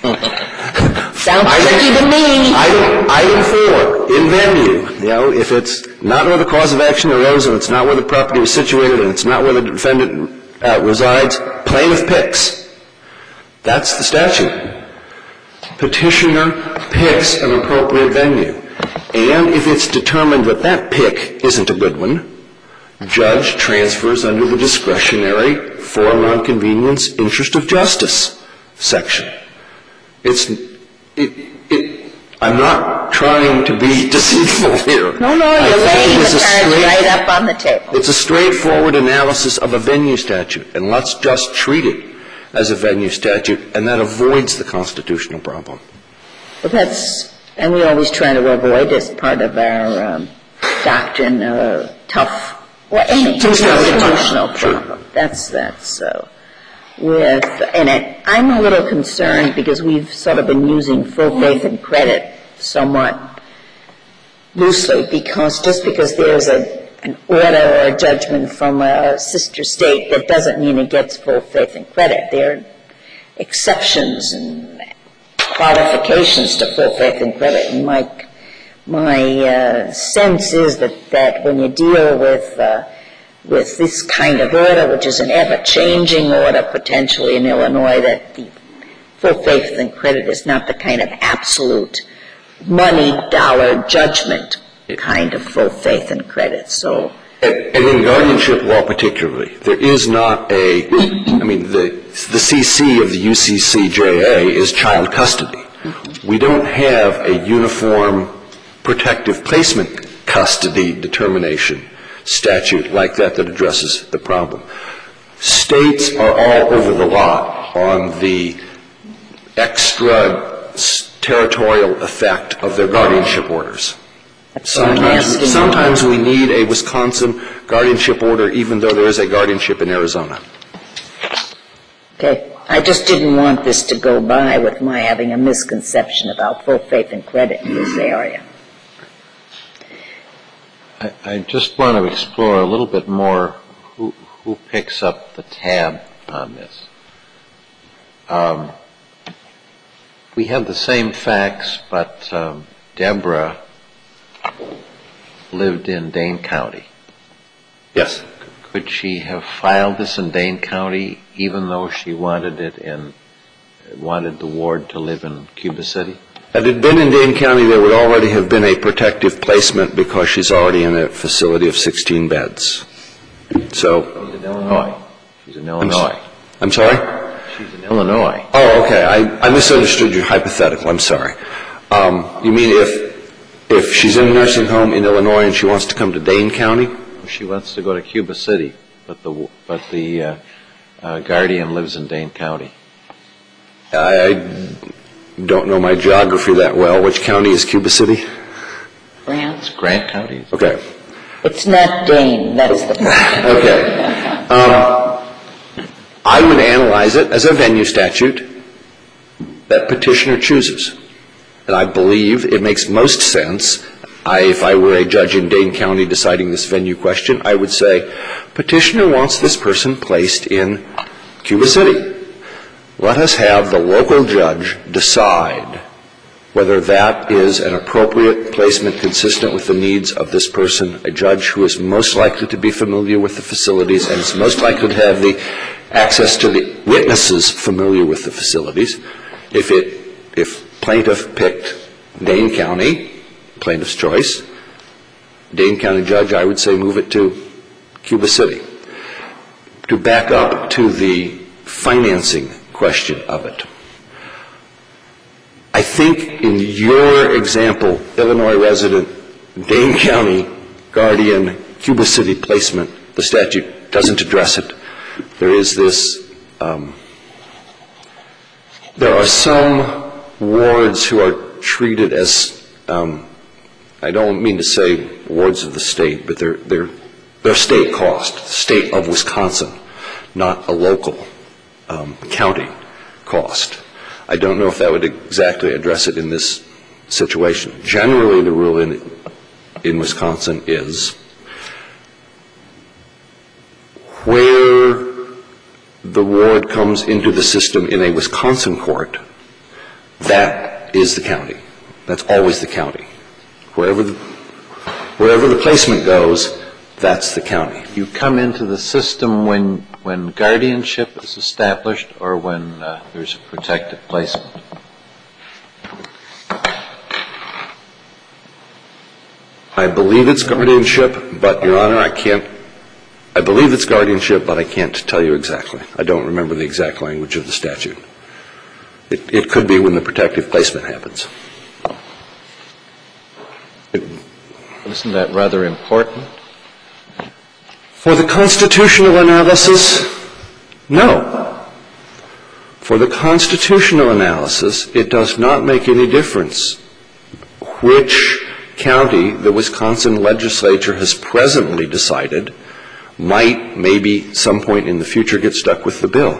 Sounds tricky to me. Item 4, in venue. If it's not where the cause of action arose and it's not where the property was situated and it's not where the defendant resides, plaintiff picks. That's the statute. Petitioner picks an appropriate venue. And if it's determined that that pick isn't a good one, judge transfers under the discretionary for nonconvenience interest of justice section. I'm not trying to be deceitful here. No, you're laying the cards right up on the table. It's a straightforward analysis of a venue statute, and let's just treat it as a venue statute, and that avoids the constitutional problem. Well, and we always try to avoid as part of our doctrine, any constitutional problem. That's so. I'm a little concerned because we've sort of been using full faith and credit somewhat loosely, because just because there's an order or a judgment from a sister state, that doesn't mean it gets full faith and credit. There are exceptions and qualifications to full faith and credit. And my sense is that when you deal with this kind of order, which is an ever-changing order potentially in Illinois, that the full faith and credit is not the kind of absolute money, dollar judgment kind of full faith and credit. So, and in guardianship law particularly, there is not the CC of the UCCJA is child custody. We don't have a uniform protective placement custody determination statute like that addresses the problem. States are all over the lot on the extra territorial effect of their guardianship orders. Sometimes we need a Wisconsin guardianship order even though there is a guardianship in Arizona. Okay. I just didn't want this to go by with my having a misconception about full faith and credit in this area. I just want to explore a little bit more who picks up the tab on this. We have the same facts, but Deborah lived in Dane County. Yes. Could she have filed this in Dane County even though she wanted the ward to live in Cuba City? Had it been in Dane County, there would already have been a protective placement because she's already in a facility of 16 beds. So. She's in Illinois. I'm sorry? She's in Illinois. Oh, okay. I misunderstood your hypothetical. I'm sorry. You mean if she's in a nursing home in Illinois and she wants to come to Dane County? She wants to go to Cuba City, but the guardian lives in Dane County. I don't know my geography that well. Which county is Cuba City? It's Grant County. Okay. It's not Dane, that's the point. Okay. I would analyze it as a venue statute that petitioner chooses. And I believe it makes most sense. If I were a judge in Dane County deciding this venue question, I would say, petitioner wants this person placed in Cuba City. Let us have the local judge decide whether that is an appropriate placement consistent with the needs of this person, a judge who is most likely to be familiar with the facilities and is most likely to have the access to the witnesses familiar with the facilities. If plaintiff picked Dane County, plaintiff's choice, Dane County judge, I would say move it to Cuba City. To back up to the financing question of it, I think in your example, Illinois resident, Dane County, guardian, Cuba City placement, the statute doesn't address it. There is this, there are some wards who are treated as, I don't mean to say wards of the state, but they're state cost, state of Wisconsin, not a local county cost. I don't know if that would exactly address it in this situation. Generally, the rule in Wisconsin is where the ward comes into the system in a Wisconsin court, that is the county. That's always the county. Wherever the placement goes, that's the county. You come into the system when guardianship is established or when there's a protected placement? I believe it's guardianship, but, Your Honor, I believe it's guardianship, but I can't tell you exactly. I don't remember the exact language of the statute. It could be when the protective placement happens. Isn't that rather important? For the constitutional analysis, no. For the constitutional analysis, it does not make any difference which county the Wisconsin legislature has presently decided might maybe some point in the future get stuck with the bill.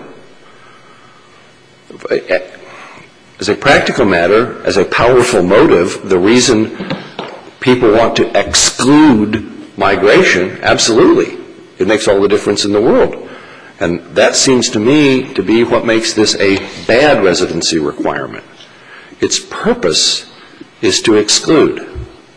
As a practical matter, as a powerful motive, the reason people want to exclude migration, absolutely. It makes all the difference in the world. And that seems to me to be what makes this a bad residency requirement. Its purpose is to exclude.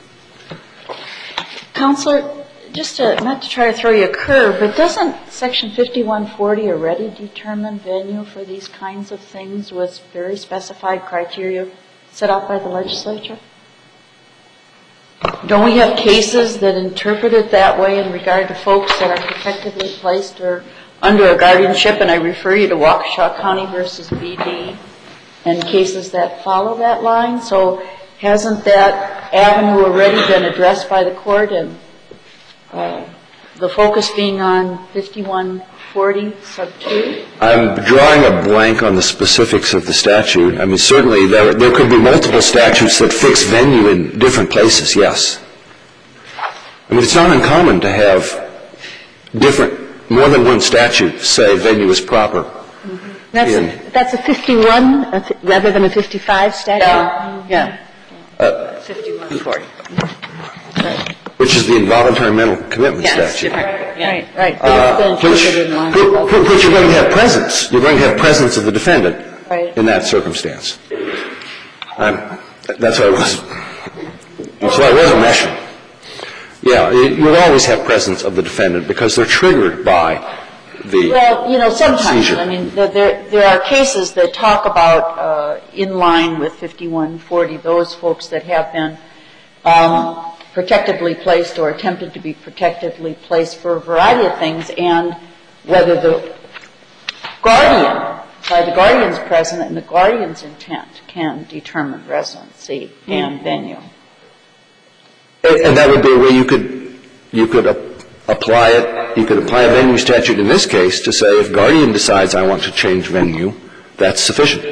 Counselor, just not to try to throw you a curve, but doesn't Section 5140 already determine venue for these kinds of things with very specified criteria set out by the legislature? Don't we have cases that interpret it that way in regard to folks that are protectively placed or under a guardianship? And I refer you to Waukesha County versus BD and cases that follow that line. So hasn't that avenue already been addressed by the court and the focus being on 5140 sub 2? I'm drawing a blank on the specifics of the statute. I mean, certainly there could be multiple statutes that fix venue in different places, yes. I mean, it's not uncommon to have more than one statute say venue is proper. Mm-hmm. That's a 51 rather than a 55 statute? Yeah. 5140. Right. Which is the involuntary mental commitment statute. Right. Which you're going to have presence. You're going to have presence of the defendant in that circumstance. That's why I wasn't meshing. Yeah, you'll always have presence of the defendant because they're triggered by the sometimes. seizure. I mean, there are cases that talk about in line with 5140, those folks that have been protectively placed or attempted to be protectively placed for a variety of things, and whether the guardian by the guardian's present and the guardian's intent can determine residency and venue. And that would be a way you could apply it. You could apply a venue statute in this case to say if guardian decides I want to change venue, that's sufficient.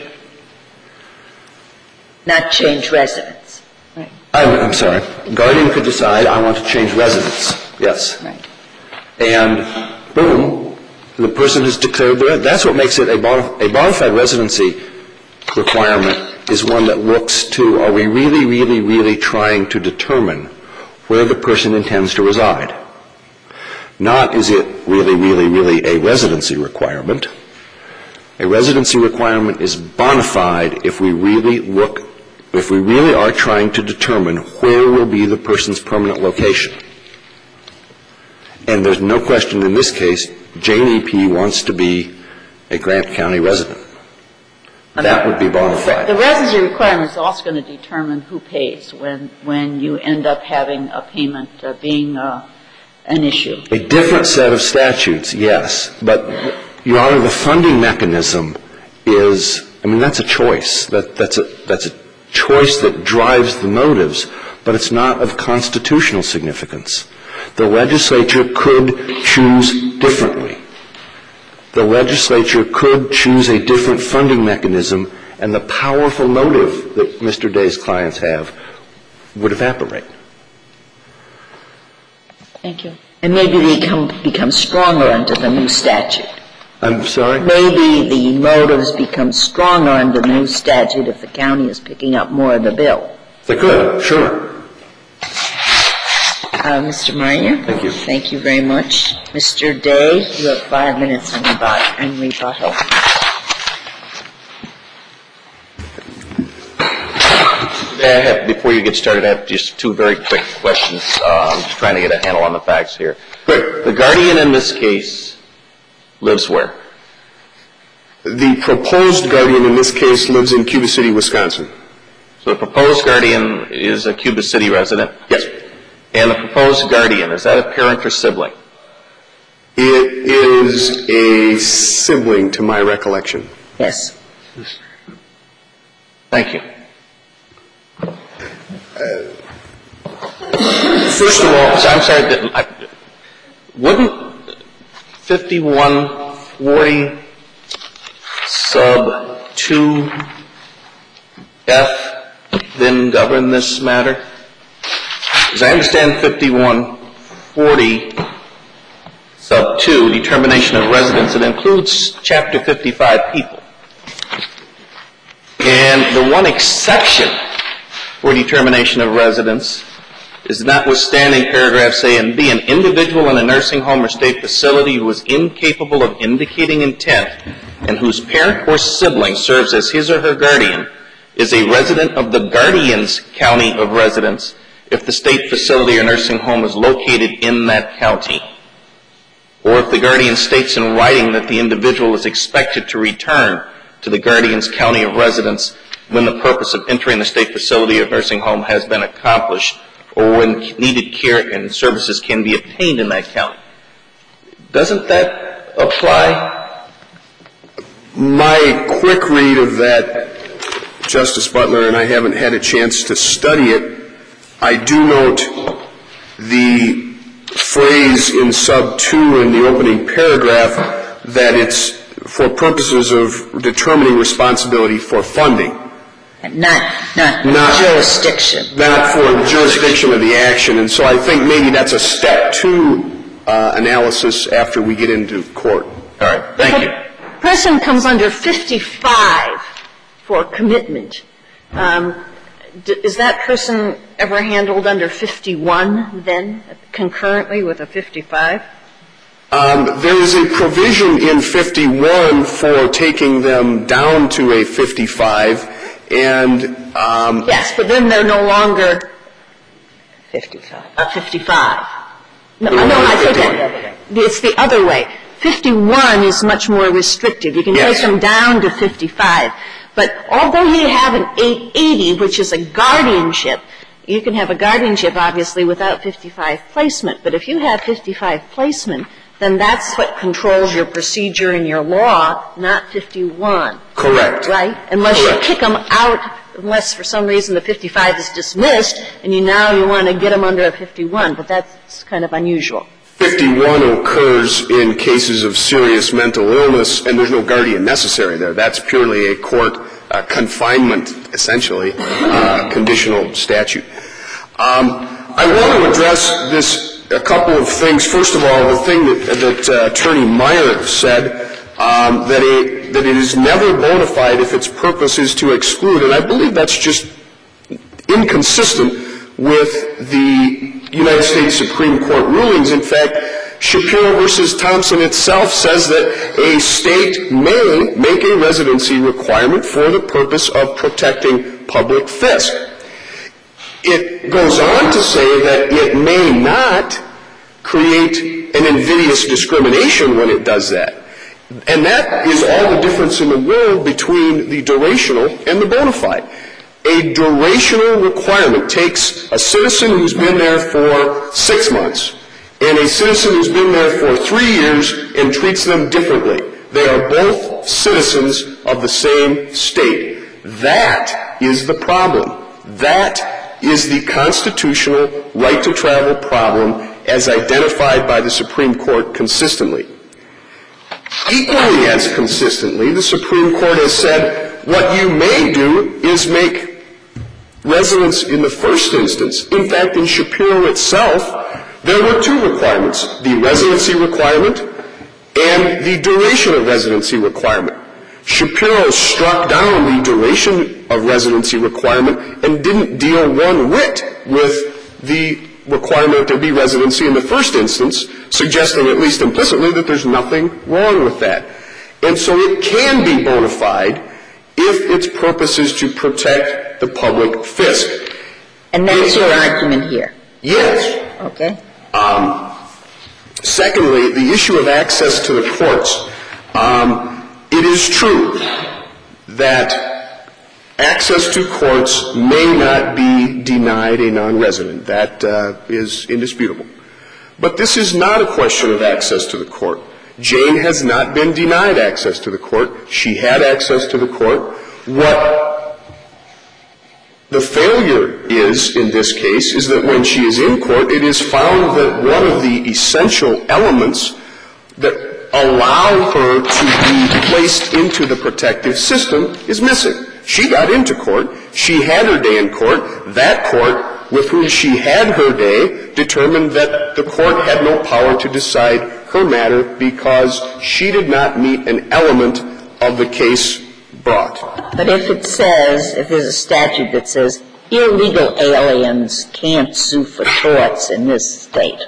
Not change residence. Right. I'm sorry. Guardian could decide I want to change residence. Yes. Right. And boom, the person has declared that. That's what makes it a bona fide residency requirement is one that looks to are we really, really, really trying to determine where the person intends to reside. Not is it really, really, really a residency requirement. A residency requirement is bona fide if we really are trying to determine where will be the person's permanent location. And there's no question in this case, Jane E.P. wants to be a Grant County resident. That would be bona fide. The residency requirement is also going to determine who pays when you end up having a payment being an issue. A different set of statutes, yes. But, Your Honor, the funding mechanism is, that's a choice. That's a choice that drives the motives, but it's not of constitutional significance. The legislature could choose differently. The legislature could choose a different funding mechanism, and the powerful motive that Mr. Day's clients have would evaporate. Thank you. And maybe they become stronger under the new statute. I'm sorry? Maybe the motives become stronger under the new statute if the county is picking up more of the bill. They could, sure. Mr. Meyer? Thank you. Thank you very much. Mr. Day, you have 5 minutes in rebuttal. Before you get started, I have just 2 very quick questions. I'm just trying to get a handle on the facts here. Great. The guardian in this case lives where? The proposed guardian in this case lives in Cuba City, Wisconsin. So the proposed guardian is a Cuba City resident? Yes. And the proposed guardian, is that a parent or sibling? It is a sibling, to my recollection. Yes. Thank you. First of all, I'm sorry, wouldn't 5140 sub 2F then govern this matter? As I understand 5140 sub 2, determination of residence, it includes Chapter 55 people. And the one exception for determination of residence is notwithstanding paragraphs A and B, an individual in a nursing home or state facility who is incapable of indicating intent and whose parent or sibling serves as his or her guardian is a resident of the guardian's county of residence if the state facility or nursing home is located in that county, or if the guardian states in writing that the individual is expected to return to the guardian's county of residence when the purpose of entering the state facility or nursing home has been accomplished, or when needed care and services can be obtained in that county. Doesn't that apply? My quick read of that, Justice Butler, and I haven't had a chance to study it, I do note the phrase in sub 2 in the opening paragraph that it's for purposes of determining responsibility for funding. Not jurisdiction. Not for jurisdiction of the action. And so I think maybe that's a step 2 analysis after we get into court. All right. Thank you. If a person comes under 55 for commitment, is that person ever handled under 51 then, concurrently with a 55? There is a provision in 51 for taking them down to a 55, and yes, but then they're no longer 55. 55. No, I take it. It's the other way. 51 is much more restrictive. You can take them down to 55. But although you have an 880, which is a guardianship, you can have a guardianship, obviously, without 55 placement. But if you have 55 placement, then that's what controls your procedure and your law, not 51. Correct. Right? Unless you kick them out, unless for some reason the 55 is dismissed, and you want to get them under a 51. But that's kind of unusual. 51 occurs in cases of serious mental illness, and there's no guardian necessary there. That's purely a court confinement, essentially, conditional statute. I want to address a couple of things. First of all, the thing that Attorney Meyer said, that it is never bona fide if its purpose is to exclude, and I believe that's just inconsistent with the United States Supreme Court rulings. In fact, Shapiro v. Thompson itself says that a state may make a residency requirement for the purpose of protecting public fisc. It goes on to say that it may not create an invidious discrimination when it does that. And that is all the difference in the world between the durational and the bona fide. A durational requirement takes a citizen who's been there for 6 months and a citizen who's been there for 3 years and treats them differently. They are both citizens of the same state. That is the problem. That is the constitutional right to travel problem as identified by the Supreme Court consistently. Equally as consistently, the Supreme Court has said what you may do is make residence in the first instance. In fact, in Shapiro itself, there were 2 requirements, the residency requirement and the duration of residency requirement. Shapiro struck down the duration of residency requirement and didn't deal one whit with the requirement that there be residency in the first instance, suggesting at least implicitly that there's nothing wrong with that. And so it can be bona fide if its purpose is to protect the public fisc. And that's your argument here? Yes. Okay. Secondly, the issue of access to the courts. It is true that access to courts may not be denied a non-resident. That is indisputable. But this is not a question of access to the court. Jane has not been denied access to the court. She had access to the court. What the failure is in this case is that when she is in court, it is found that one of the essential elements that allow her to be placed into the protective system is missing. She got into court. She had her day in court. That court, with whom she had her day, determined that the court had no power to decide her matter because she did not meet an element of the case brought. But if it says, if there's a statute that says illegal aliens can't sue for torts in this state,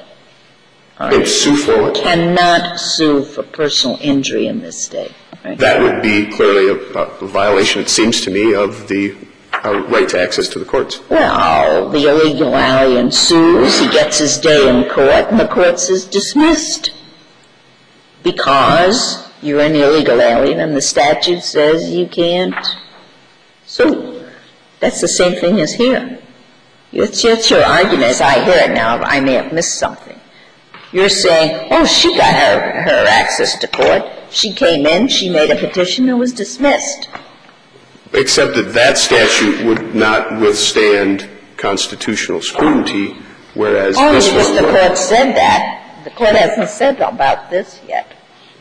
cannot sue for personal injury in this state. Right? That would be clearly a violation, it seems to me, of the right to access to the courts. Well, the illegal alien sues, he gets his day in court, and the court says dismissed because you're an illegal alien and the statute says you can't sue. That's the same thing as here. It's your argument, as I hear it now. I may have missed something. You're saying, oh, she got her access to court. She came in, she made a petition, and was dismissed. Except that that statute would not withstand constitutional scrutiny, whereas this one would. Only because the court said that. The court hasn't said about this yet.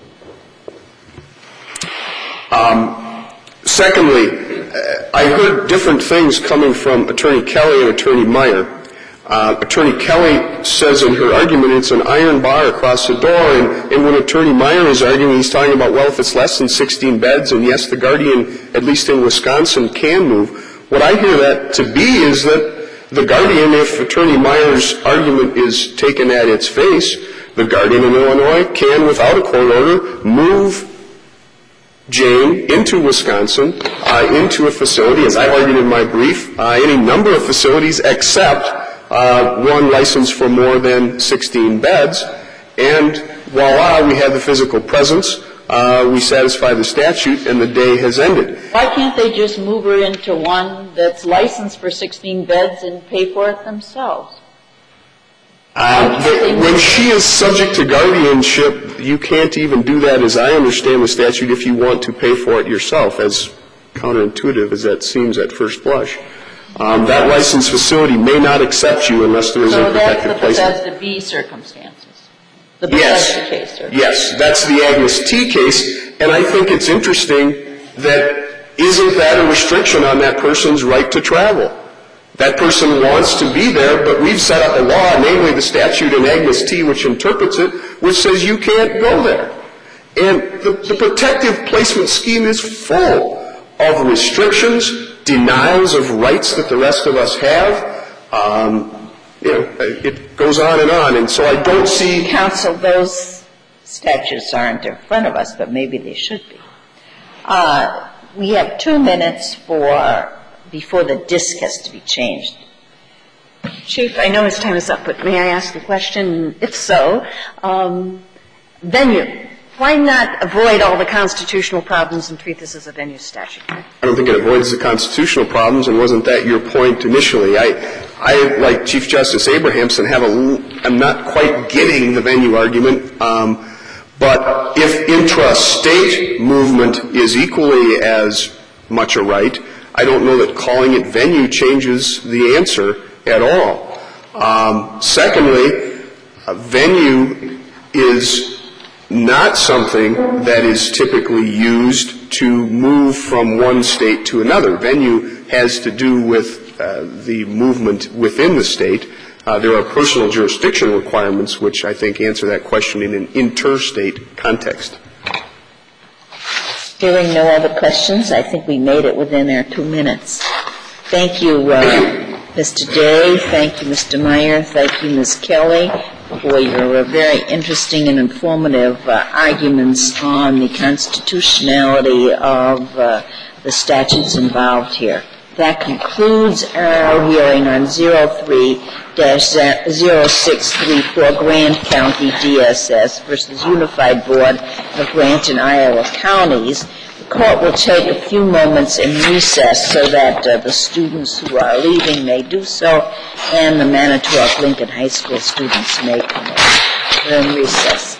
Secondly, I heard different things coming from Attorney Kelly and Attorney Meyer. Attorney Kelly says in her argument it's an iron bar across the door, and when Attorney Meyer is arguing, he's talking about, well, if it's less than 16 beds, and yes, the Guardian, at least in Wisconsin, can move. What I hear that to be is that the Guardian, if Attorney Meyer's argument is taken at its face, the Guardian in Illinois can, without a court order, move Jane into Wisconsin, into a facility, as I argued in my brief, any number of facilities except one licensed for more than 16 beds, and voila, we have the physical presence, we satisfy the statute, and the day has ended. Why can't they just move her into one that's licensed for 16 beds and pay for it themselves? When she is subject to guardianship, you can't even do that, as I understand the statute, if you want to pay for it yourself, as counterintuitive as that seems at first blush. That licensed facility may not accept you unless there is a protected placement. So that's the Bethesda B circumstances? The Bethesda case, sir. Yes, that's the Agnes T case, and I think it's interesting that isn't that a restriction on that person's right to travel? That person wants to be there, but we've set up a law, namely the statute in Agnes T, which interprets it, which says you can't go there. And the protective placement scheme is full of restrictions, denials of rights that the rest of us have. It goes on, and so I don't see... Counsel, those statutes aren't in front of us, but maybe they should be. We have 2 minutes before the disc has to be changed. Chief, I know his time is up, but may I ask a question? If so, venue. Why not avoid all the constitutional problems and treat this as a venue statute? I don't think it avoids the constitutional problems, and wasn't that your point initially? I like Chief Justice Abrahamson, I'm not quite getting the venue argument, but if intrastate movement is equally as much a right, I don't know that calling it venue changes the answer at all. Secondly, venue is not something that is typically used to move from one state to another. Venue has to do with the movement within the state. There are personal jurisdiction requirements which I think answer that question in an interstate context. Hearing no other questions, I think we made it within our 2 minutes. Thank you, Mr. Day. Thank you, Mr. Meyer. Thank you, Ms. Kelly, for your very interesting and informative arguments on the constitutionality of the statutes involved here. That concludes our hearing on 03-0634 Grant County DSS versus Unified Board of Grant and Iowa Counties. The court will take a few moments in recess so that the students who are leaving may do so, and the Manitowoc Lincoln High School students may come in. We're in recess.